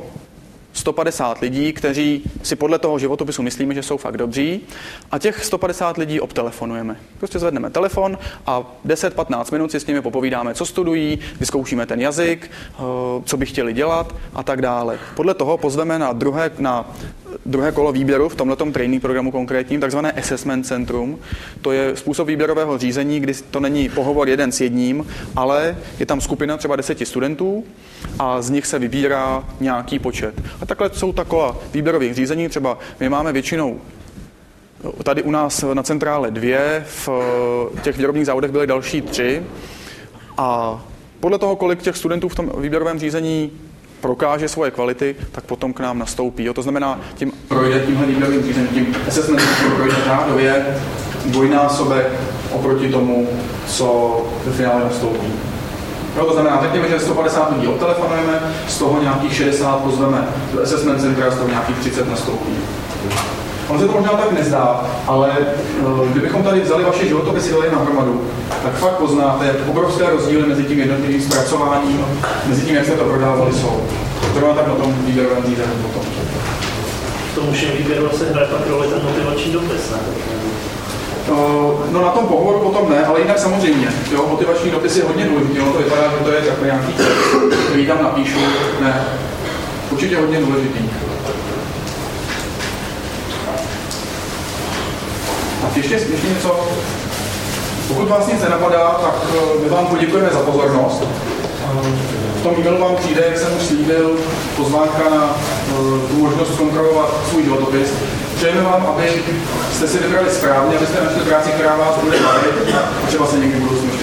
150 lidí, kteří si podle toho životopisu myslíme, že jsou fakt dobří a těch 150 lidí obtelefonujeme. Prostě zvedneme telefon a 10-15 minut si s nimi popovídáme, co studují, vyzkoušíme ten jazyk, co by chtěli dělat a tak dále. Podle toho pozveme na druhé kolo výběru v tomhletom training programu konkrétním, takzvané assessment centrum. To je způsob výběrového řízení, kdy to není pohovor jeden s jedním, ale je tam skupina třeba 10 studentů a z nich se vybírá nějaký počet. A takhle jsou taková výběrových řízení, třeba my máme většinou tady u nás na centrále 2, v těch výrobních závodech byly další 3 a podle toho, kolik těch studentů v tom výběrovém řízení prokáže svoje kvality, tak potom k nám nastoupí. Jo, to znamená, tím projde tímhle výběrovým řízením, tím assessmentem projde řádově dvojnásobek oproti tomu, co ve finále nastoupí. Jo, to znamená, řekněme, že 150 lidí obtelefonujeme, z toho nějakých 60 pozveme do assessment centra, z toho nějakých 30 nastoupí. Ono se to možná tak nezdá, ale kdybychom tady vzali vaše životopisy, dali na hromadu, tak fakt poznáte obrovské rozdíly mezi tím jednotlivým zpracováním, mezi tím, jak se to prodávali, jsou. Zrovna tak na tom výběrovém řízení potom. V tom všem výběru se hraje pak roli ten motivační dopis, ne? No na tom pohovoru potom ne, ale jinak samozřejmě. Jo, motivační dopis je hodně důležitý, ono to vypadá, že to je takový nějaký text, který tam napíšu. Ne, určitě hodně důležitý. A ještě něco, pokud vás nic nenapadá, tak my vám poděkujeme za pozornost. V tom e-mailu vám přijde, jak jsem už slíbil, pozvánka na tu možnost kontrolovat svůj životopis. Přejeme vám, abyste si vybrali správně, abyste našli práci, která vás bude bavit a třeba se někdy budou smíšet.